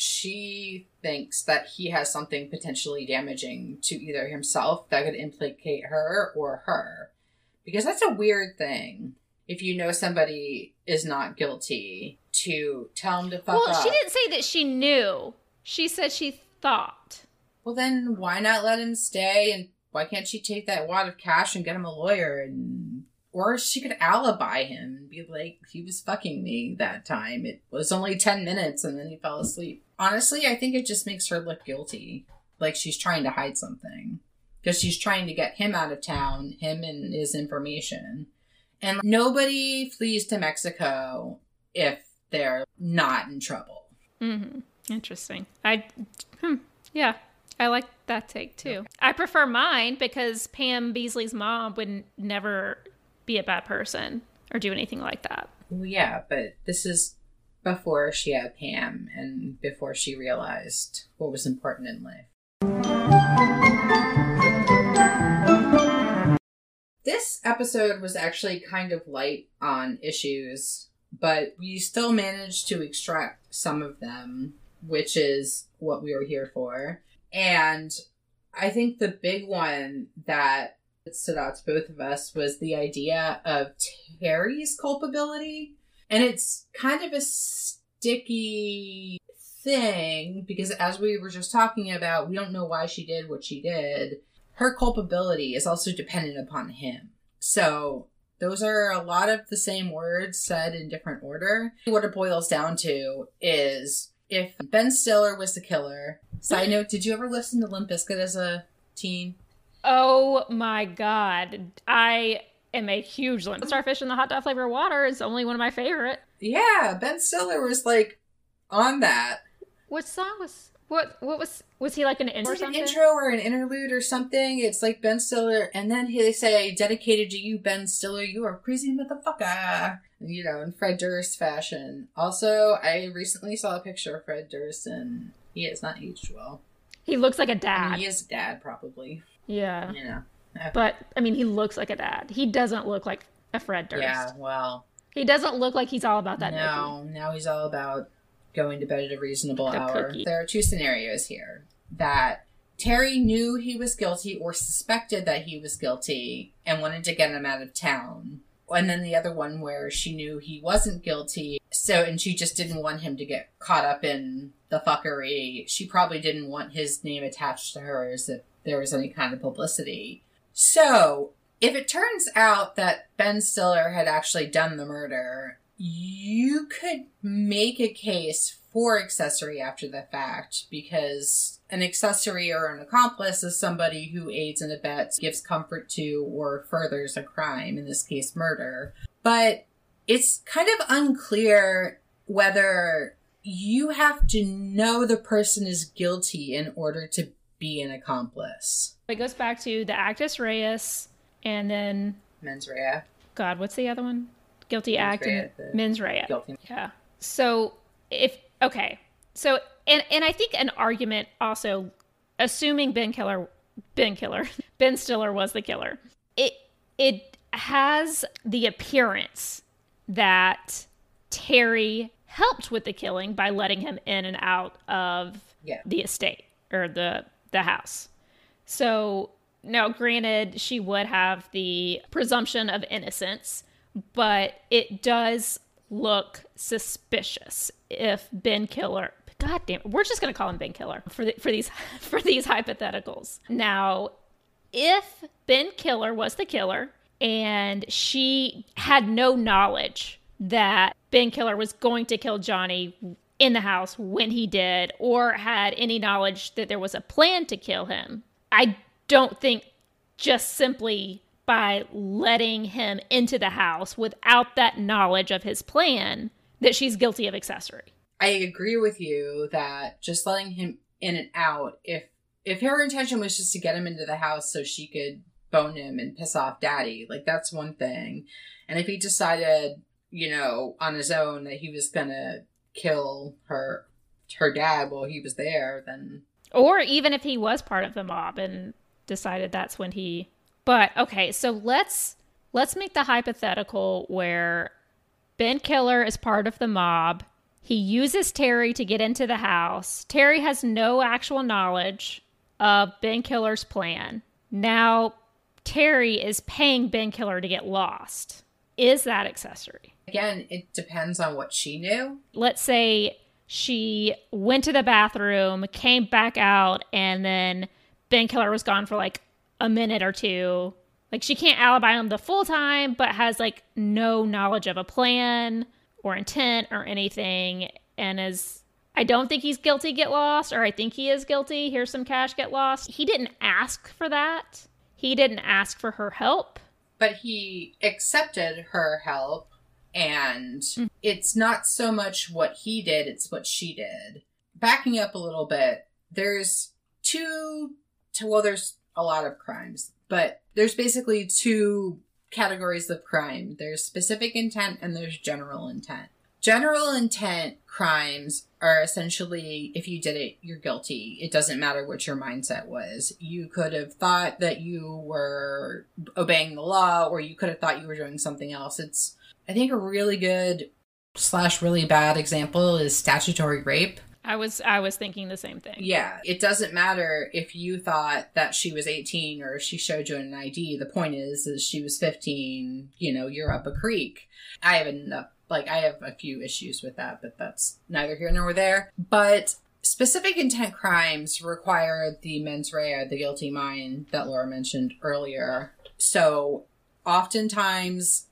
[SPEAKER 2] she thinks that he has something potentially damaging to either himself that could implicate her or her. Because that's a weird thing. If you know somebody is not guilty, to tell them to fuck
[SPEAKER 3] well,
[SPEAKER 2] off.
[SPEAKER 3] Well, she didn't say that she knew. She said she thought.
[SPEAKER 2] Well, then why not let him stay and why can't she take that wad of cash and get him a lawyer? And or she could alibi him and be like, he was fucking me that time. It was only ten minutes and then he fell asleep. Honestly, I think it just makes her look guilty. Like she's trying to hide something. Because she's trying to get him out of town, him and his information. And nobody flees to Mexico if they're not in trouble.
[SPEAKER 3] Mm-hmm. Interesting. I, hmm, yeah. I like that take, too. I prefer mine because Pam Beasley's mom would never be a bad person or do anything like that.
[SPEAKER 2] Well, yeah, but this is before she had Pam and before she realized what was important in life. This episode was actually kind of light on issues, but we still managed to extract some of them, which is what we were here for. And I think the big one that stood out to both of us was the idea of Terry's culpability. And it's kind of a sticky thing because as we were just talking about, we don't know why she did what she did. Her culpability is also dependent upon him. So those are a lot of the same words said in different order. What it boils down to is if Ben Stiller was the killer... Side note, did you ever listen to Limp Bizkit as a teen?
[SPEAKER 3] Oh my god. I am a huge Limp Starfish in the hot dog flavor water is only one of my favorite.
[SPEAKER 2] Yeah, Ben Stiller was like on that.
[SPEAKER 3] What song was what what was was he like an intro
[SPEAKER 2] like
[SPEAKER 3] or something?
[SPEAKER 2] An intro or an interlude or something. It's like Ben Stiller and then they say dedicated to you, Ben Stiller, you are a crazy motherfucker. You know, in Fred Durst fashion. Also, I recently saw a picture of Fred Durst and he has not aged well.
[SPEAKER 3] He looks like a dad.
[SPEAKER 2] I mean, he is a dad, probably.
[SPEAKER 3] Yeah.
[SPEAKER 2] You know.
[SPEAKER 3] But, I mean, he looks like a dad. He doesn't look like a Fred Durst.
[SPEAKER 2] Yeah, well.
[SPEAKER 3] He doesn't look like he's all about that
[SPEAKER 2] No, nookie. Now he's all about going to bed at a reasonable
[SPEAKER 3] the
[SPEAKER 2] hour.
[SPEAKER 3] Cookie.
[SPEAKER 2] There are two scenarios here. That Terry knew he was guilty or suspected that he was guilty and wanted to get him out of town. And then the other one where she knew he wasn't guilty, so, and she just didn't want him to get caught up in the fuckery. She probably didn't want his name attached to hers if there was any kind of publicity. So, if it turns out that Ben Stiller had actually done the murder, you could make a case for accessory after the fact, because an accessory or an accomplice is somebody who aids and abets, gives comfort to, or furthers a crime, in this case murder. But it's kind of unclear whether you have to know the person is guilty in order to be an accomplice.
[SPEAKER 3] It goes back to the actus reus, and then...
[SPEAKER 2] Mens rea.
[SPEAKER 3] God, what's the other one? Guilty
[SPEAKER 2] Mens
[SPEAKER 3] act
[SPEAKER 2] rea,
[SPEAKER 3] and
[SPEAKER 2] the
[SPEAKER 3] mens rea.
[SPEAKER 2] Guilty.
[SPEAKER 3] Yeah. So if okay, so and and I think an argument also, assuming Ben Killer, Ben Killer, Ben Stiller was the killer, it it has the appearance that Terry helped with the killing by letting him in and out of
[SPEAKER 2] yeah.
[SPEAKER 3] the estate or the the house. So now, granted, she would have the presumption of innocence, but it does look suspicious if Ben Killer, God damn it, we're just going to call him Ben Killer for the, for these for these hypotheticals. Now, if Ben Killer was the killer and she had no knowledge that Ben Killer was going to kill Johnny in the house when he did, or had any knowledge that there was a plan to kill him, I don't think just simply by letting him into the house without that knowledge of his plan that she's guilty of accessory.
[SPEAKER 2] I agree with you that just letting him in and out, if if her intention was just to get him into the house so she could bone him and piss off daddy, like, that's one thing. And if he decided, you know, on his own that he was gonna kill her her dad while he was there, then...
[SPEAKER 3] Or even if he was part of the mob and decided that's when he... But, okay, so let's let's make the hypothetical where Ben Killer is part of the mob. He uses Terry to get into the house. Terry has no actual knowledge of Ben Killer's plan. Now, Terry is paying Ben Killer to get lost. Is that accessory?
[SPEAKER 2] Again, it depends on what she knew.
[SPEAKER 3] Let's say she went to the bathroom, came back out, and then Ben Killer was gone for like a minute or two. Like, she can't alibi him the full time, but has like no knowledge of a plan or intent or anything, and is, I don't think he's guilty, get lost, or I think he is guilty, here's some cash, get lost. He didn't ask for that. He didn't ask for her help.
[SPEAKER 2] But he accepted her help, and mm-hmm. It's not so much what he did, it's what she did. Backing up a little bit, there's two, to, well, there's a lot of crimes, but there's basically two categories of crime. There's specific intent and there's general intent. General intent crimes are essentially, if you did it, you're guilty. It doesn't matter what your mindset was. You could have thought that you were obeying the law, or you could have thought you were doing something else. It's, I think, a really good slash really bad example is statutory rape.
[SPEAKER 3] I was I was thinking the same thing.
[SPEAKER 2] Yeah, it doesn't matter if you thought that she was eighteen or she showed you an I D. The point is, is she was fifteen, you know, you're up a creek. I have enough, like, I have a few issues with that, but that's neither here nor there. But specific intent crimes require the mens rea, the guilty mind that Laura mentioned earlier. So oftentimes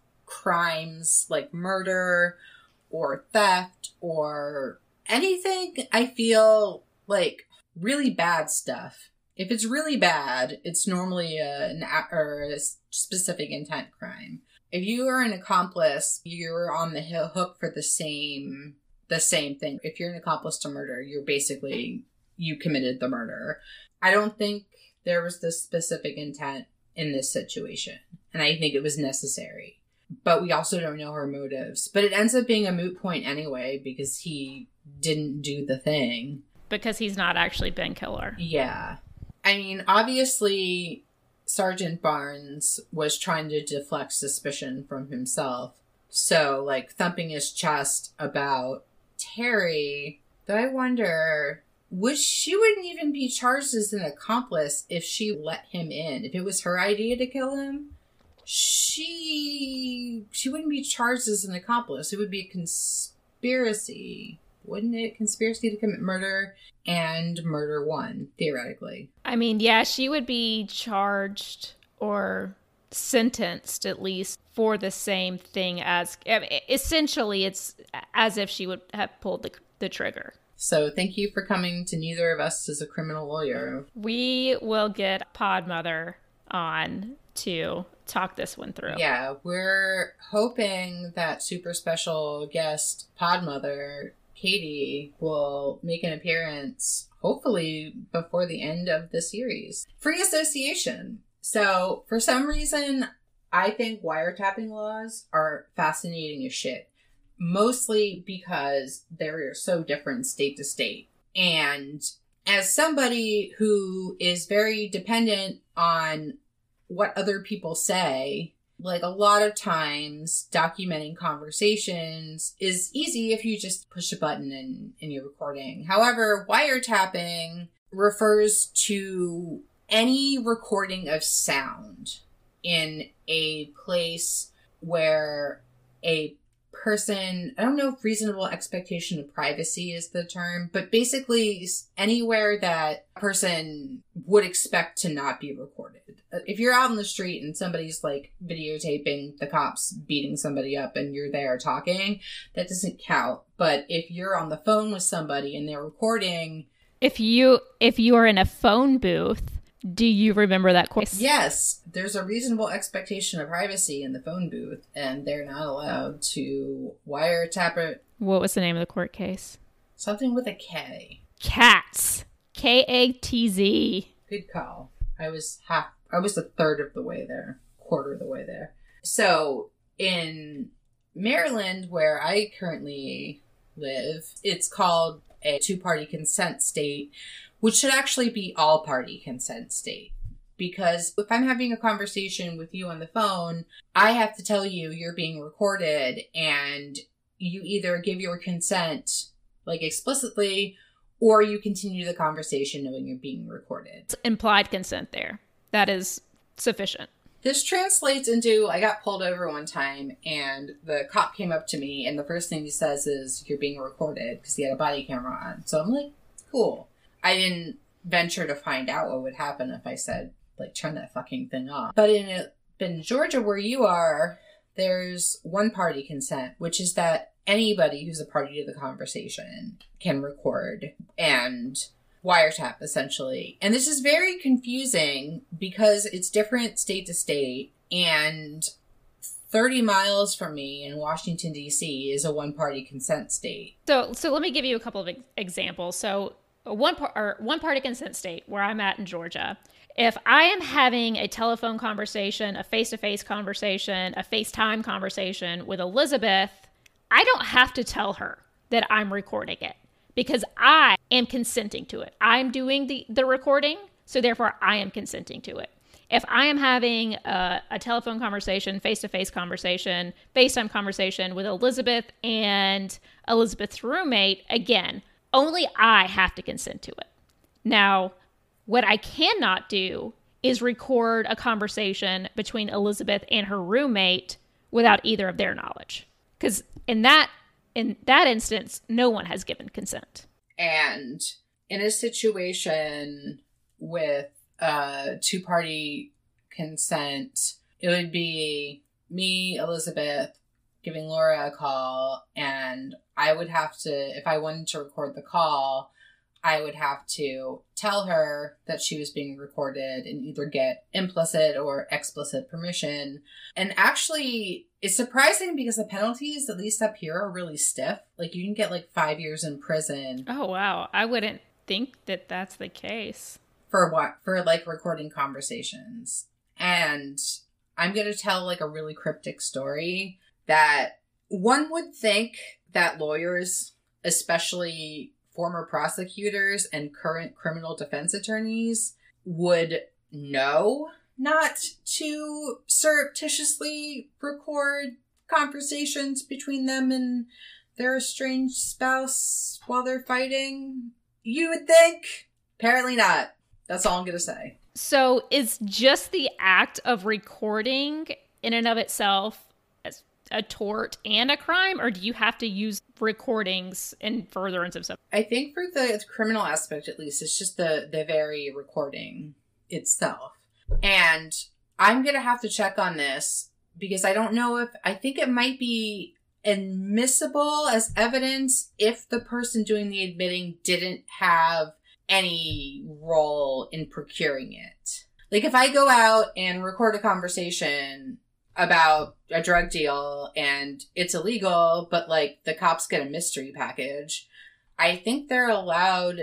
[SPEAKER 2] crimes like murder or theft or anything, I feel like really bad stuff. If it's really bad, it's normally a, an or a specific intent crime. If you are an accomplice, you're on the hook for the same the same thing. If you're an accomplice to murder, you're basically, you committed the murder. I don't think there was this specific intent in this situation, and I think it was necessary. But we also don't know her motives. But it ends up being a moot point anyway, because he didn't do the thing.
[SPEAKER 3] Because he's not actually Ben Killer.
[SPEAKER 2] Yeah. I mean, obviously, Sergeant Barnes was trying to deflect suspicion from himself. So, like, thumping his chest about Terry. Though I wonder, Which she wouldn't even be charged as an accomplice if she let him in. If it was her idea to kill him, she she wouldn't be charged as an accomplice. It would be a conspiracy, wouldn't it? Conspiracy to commit murder and murder one, theoretically.
[SPEAKER 3] I mean, yeah, she would be charged or sentenced at least for the same thing as, I mean, essentially it's as if she would have pulled the, the trigger.
[SPEAKER 2] So thank you for coming to Neither of Us as a Criminal Lawyer.
[SPEAKER 3] We will get Podmother on to talk this one through.
[SPEAKER 2] Yeah, we're hoping that super special guest Podmother, Katie, will make an appearance, hopefully before the end of the series. Free association. So for some reason, I think wiretapping laws are fascinating as shit. Mostly because they're so different state to state. And as somebody who is very dependent on what other people say, like a lot of times documenting conversations is easy if you just push a button in, in your recording. However, wiretapping refers to any recording of sound in a place where a person, I don't know if reasonable expectation of privacy is the term, but basically anywhere that a person would expect to not be recorded. If you're out in the street and somebody's like videotaping the cops beating somebody up and you're there talking, that doesn't count. But if you're on the phone with somebody and they're recording,
[SPEAKER 3] if you if you are in a phone booth, do you remember that course?
[SPEAKER 2] Yes, there's a reasonable expectation of privacy in the phone booth, and they're not allowed to wiretap it.
[SPEAKER 3] What was the name of the court case?
[SPEAKER 2] Something with a K.
[SPEAKER 3] Katz. K A T Z.
[SPEAKER 2] Good call. I was half, I was a third of the way there, quarter of the way there. So in Maryland, where I currently live, it's called a two-party consent state, which should actually be all-party consent state. Because if I'm having a conversation with you on the phone, I have to tell you you're being recorded, and you either give your consent, like explicitly, or you continue the conversation knowing you're being recorded.
[SPEAKER 3] It's implied consent there. That is sufficient.
[SPEAKER 2] This translates into, I got pulled over one time, and the cop came up to me, and the first thing he says is, you're being recorded, because he had a body camera on. So I'm like, cool. I didn't venture to find out what would happen if I said, like, turn that fucking thing off. But in, in Georgia, where you are, there's one-party consent, which is that anybody who's a party to the conversation can record and wiretap, essentially. And this is very confusing because it's different state to state, and thirty miles from me in Washington, D C is a one-party consent state.
[SPEAKER 3] So, so let me give you a couple of ex- examples. So one par- or one party consent state where I'm at in Georgia, if I am having a telephone conversation, a face-to-face conversation, a FaceTime conversation with Elizabeth, I don't have to tell her that I'm recording it because I am consenting to it. I'm doing the, the recording, so therefore I am consenting to it. If I am having a, a telephone conversation, face-to-face conversation, FaceTime conversation with Elizabeth and Elizabeth's roommate, again, only I have to consent to it. Now, what I cannot do is record a conversation between Elizabeth and her roommate without either of their knowledge. Because in that in that instance, no one has given consent.
[SPEAKER 2] And in a situation with uh, two-party consent, it would be me, Elizabeth, giving Laura a call, and I would have to, if I wanted to record the call, I would have to tell her that she was being recorded and either get implicit or explicit permission. And actually, it's surprising because the penalties, at least up here, are really stiff. Like, you can get like five years in prison.
[SPEAKER 3] Oh, wow. I wouldn't think that that's the case.
[SPEAKER 2] For what? For like recording conversations. And I'm going to tell like a really cryptic story that one would think that lawyers, especially former prosecutors and current criminal defense attorneys, would know not to surreptitiously record conversations between them and their estranged spouse while they're fighting. You would think. Apparently not. That's all I'm going to say.
[SPEAKER 3] So is just the act of recording in and of itself a tort and a crime, or do you have to use recordings in furtherance of something?
[SPEAKER 2] I think for the criminal aspect, at least, it's just the, the very recording itself. And I'm going to have to check on this because I don't know if, I think it might be admissible as evidence if the person doing the admitting didn't have any role in procuring it. Like if I go out and record a conversation about a drug deal and it's illegal, but like the cops get a mystery package, I think they're allowed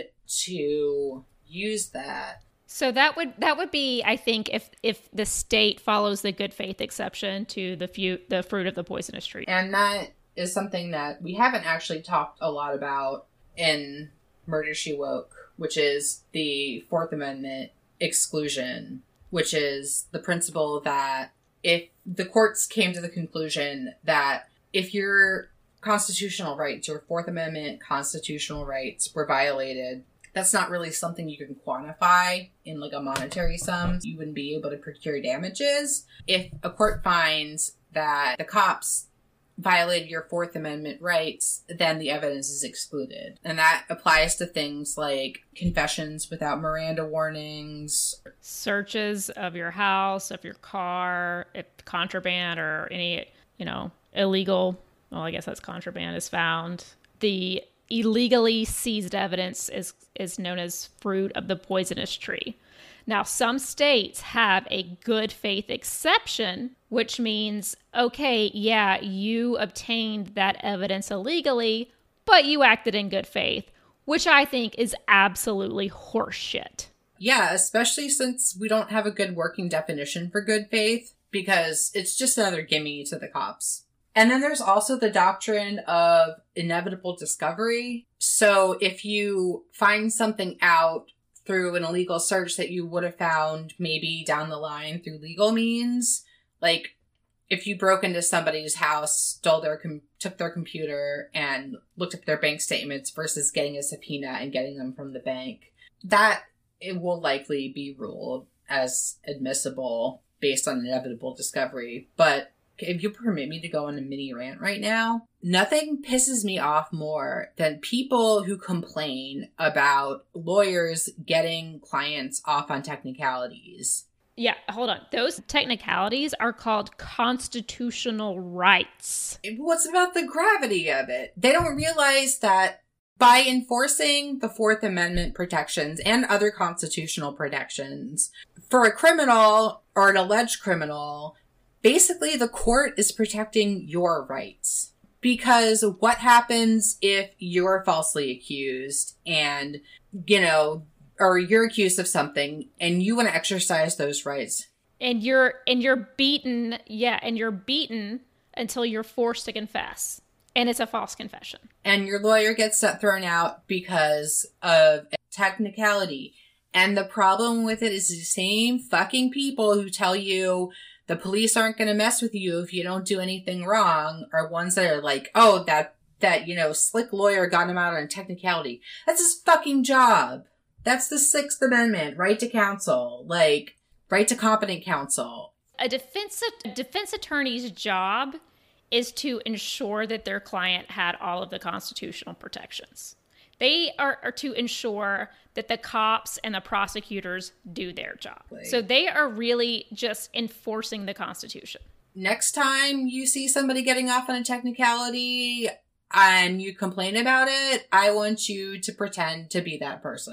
[SPEAKER 2] to use that.
[SPEAKER 3] So that would that would be, I think, if if the state follows the good faith exception to the few the fruit of the poisonous tree.
[SPEAKER 2] And that is something that we haven't actually talked a lot about in Murder, She Woke, which is the Fourth Amendment exclusion, which is the principle that if the courts came to the conclusion that if your constitutional rights, your Fourth Amendment constitutional rights were violated, that's not really something you can quantify in like a monetary sum. You wouldn't be able to procure damages. If a court finds that the cops violated your Fourth Amendment rights, then the evidence is excluded. And that applies to things like confessions without Miranda warnings.
[SPEAKER 3] Searches of your house, of your car, if contraband or any, you know, illegal, well, I guess that's contraband, is found. The illegally seized evidence is, is known as fruit of the poisonous tree. Now, some states have a good faith exception, which means, okay, yeah, you obtained that evidence illegally, but you acted in good faith, which I think is absolutely horseshit.
[SPEAKER 2] Yeah, especially since we don't have a good working definition for good faith, because it's just another gimme to the cops. And then there's also the doctrine of inevitable discovery. So if you find something out through an illegal search that you would have found maybe down the line through legal means, like if you broke into somebody's house, stole their com- took their computer and looked up their bank statements versus getting a subpoena and getting them from the bank, that it will likely be ruled as admissible based on inevitable discovery. But if you permit me to go on a mini rant right now, nothing pisses me off more than people who complain about lawyers getting clients off on technicalities.
[SPEAKER 3] Yeah, hold on. Those technicalities are called constitutional rights.
[SPEAKER 2] What's about the gravity of it? They don't realize that by enforcing the Fourth Amendment protections and other constitutional protections for a criminal or an alleged criminal, basically the court is protecting your rights. Because what happens if you're falsely accused and, you know, or you're accused of something and you want to exercise those rights?
[SPEAKER 3] And you're and you're beaten, yeah, and you're beaten until you're forced to confess. And it's a false confession.
[SPEAKER 2] And your lawyer gets thrown out because of a technicality. And the problem with it is the same fucking people who tell you the police aren't going to mess with you if you don't do anything wrong are ones that are like, oh, that, that, you know, slick lawyer got him out on a technicality. That's his fucking job. That's the Sixth Amendment, right to counsel, like, right to competent counsel.
[SPEAKER 3] A defense, a defense attorney's job is to ensure that their client had all of the constitutional protections. They are, are to ensure that the cops and the prosecutors do their job. Like, so they are really just enforcing the Constitution.
[SPEAKER 2] Next time you see somebody getting off on a technicality and you complain about it, I want you to pretend to be that person.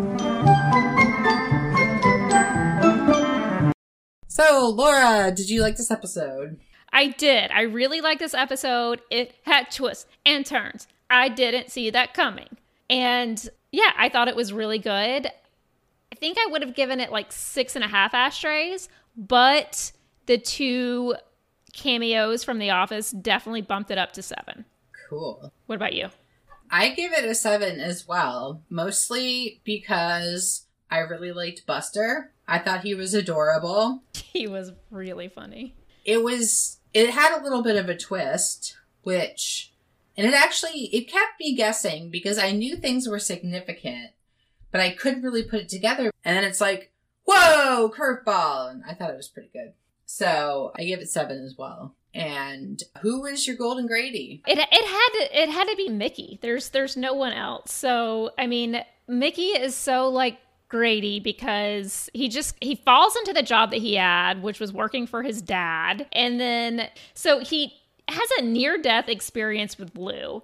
[SPEAKER 2] So, Laura, did you like this episode?
[SPEAKER 3] I did. I really liked this episode. It had twists and turns. I didn't see that coming. And yeah, I thought it was really good. I think I would have given it like six and a half ashtrays, but the two cameos from The Office definitely bumped it up to seven.
[SPEAKER 2] Cool.
[SPEAKER 3] What about you?
[SPEAKER 2] I give it a seven as well, mostly because I really liked Buster. I thought he was adorable.
[SPEAKER 3] He was really funny.
[SPEAKER 2] It was, it had a little bit of a twist, which, and it actually, it kept me guessing because I knew things were significant, but I couldn't really put it together. And then it's like, whoa, curveball. And I thought it was pretty good. So I give it seven as well. And who is your Golden Grady?
[SPEAKER 3] It it had to it had to be Mickey. There's there's no one else. So I mean, Mickey is so like Grady because he just he falls into the job that he had, which was working for his dad, and then so he has a near-death experience with Lou.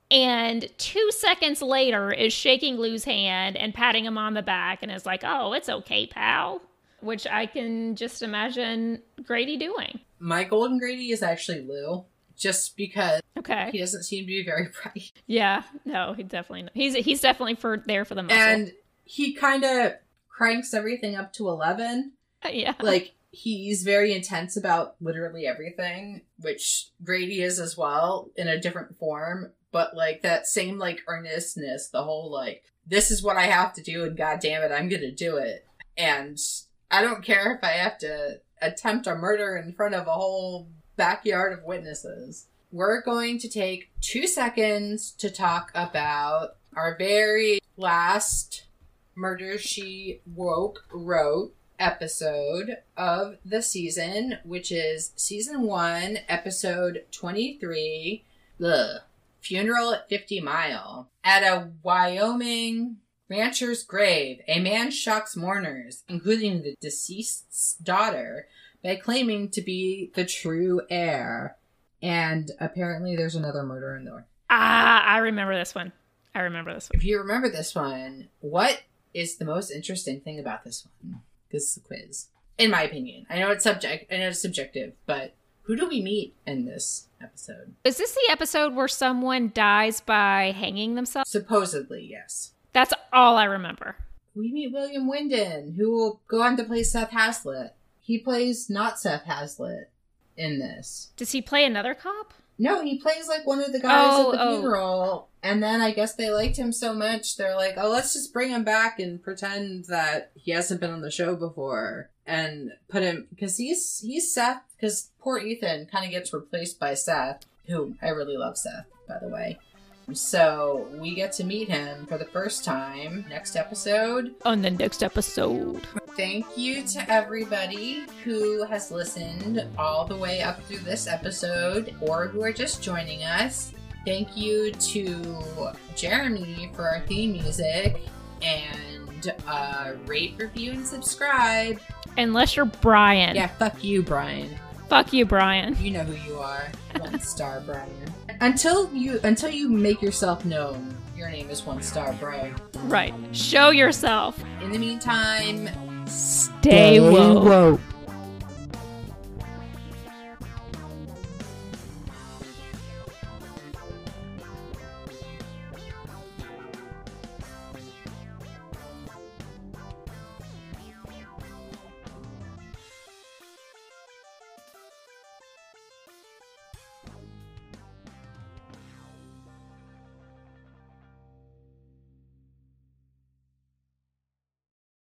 [SPEAKER 3] And two seconds later is shaking Lou's hand and patting him on the back and is like, oh, it's okay, pal. Which I can just imagine Grady doing.
[SPEAKER 2] My Golden Grady is actually Lou. Just because
[SPEAKER 3] okay.
[SPEAKER 2] he doesn't seem to be very bright.
[SPEAKER 3] Yeah, no, he definitely he's he's definitely for there for the muscle.
[SPEAKER 2] And he kind of cranks everything up to eleven.
[SPEAKER 3] Uh, yeah.
[SPEAKER 2] Like, he's very intense about literally everything, which Grady is as well, in a different form. But, like, that same, like, earnestness, the whole, like, this is what I have to do, and God damn it, I'm gonna do it. And I don't care if I have to attempt a murder in front of a whole backyard of witnesses. We're going to take two seconds to talk about our very last Murder, She Woke Wrote episode of the season, which is season one, episode twenty-three, Ugh. Funeral at fifty Mile. At a Wyoming rancher's grave, a man shocks mourners, including the deceased's daughter, by claiming to be the true heir. And apparently there's another murder in there.
[SPEAKER 3] Ah, I remember this one. I remember this one.
[SPEAKER 2] If you remember this one, what is the most interesting thing about this one? This is the quiz. In my opinion. I know it's subject. I know it's subjective, but who do we meet in this episode?
[SPEAKER 3] Is this the episode where someone dies by hanging themselves?
[SPEAKER 2] Supposedly, yes.
[SPEAKER 3] That's all I remember.
[SPEAKER 2] We meet William Wyndon, who will go on to play Seth Haslett. He plays not Seth Haslett in this.
[SPEAKER 3] Does he play another cop?
[SPEAKER 2] No, he plays like one of the guys
[SPEAKER 3] oh,
[SPEAKER 2] at the
[SPEAKER 3] oh.
[SPEAKER 2] funeral. And then I guess they liked him so much, they're like, oh, let's just bring him back and pretend that he hasn't been on the show before. And put him, because he's, he's Seth, because poor Ethan kind of gets replaced by Seth, who I really love Seth, by the way. So we get to meet him for the first time next episode.
[SPEAKER 3] On the next episode.
[SPEAKER 2] Thank you to everybody who has listened all the way up through this episode or who are just joining us. Thank you to Jeremy for our theme music, and uh, rate, review, and subscribe.
[SPEAKER 3] Unless you're Brian.
[SPEAKER 2] Yeah, fuck you, Brian.
[SPEAKER 3] Fuck you, Brian.
[SPEAKER 2] You know who you are. One star, Brian. Until you until you make yourself known, your name is One Star, bro.
[SPEAKER 3] Right. Show yourself.
[SPEAKER 2] In the meantime,
[SPEAKER 3] stay woke. woke.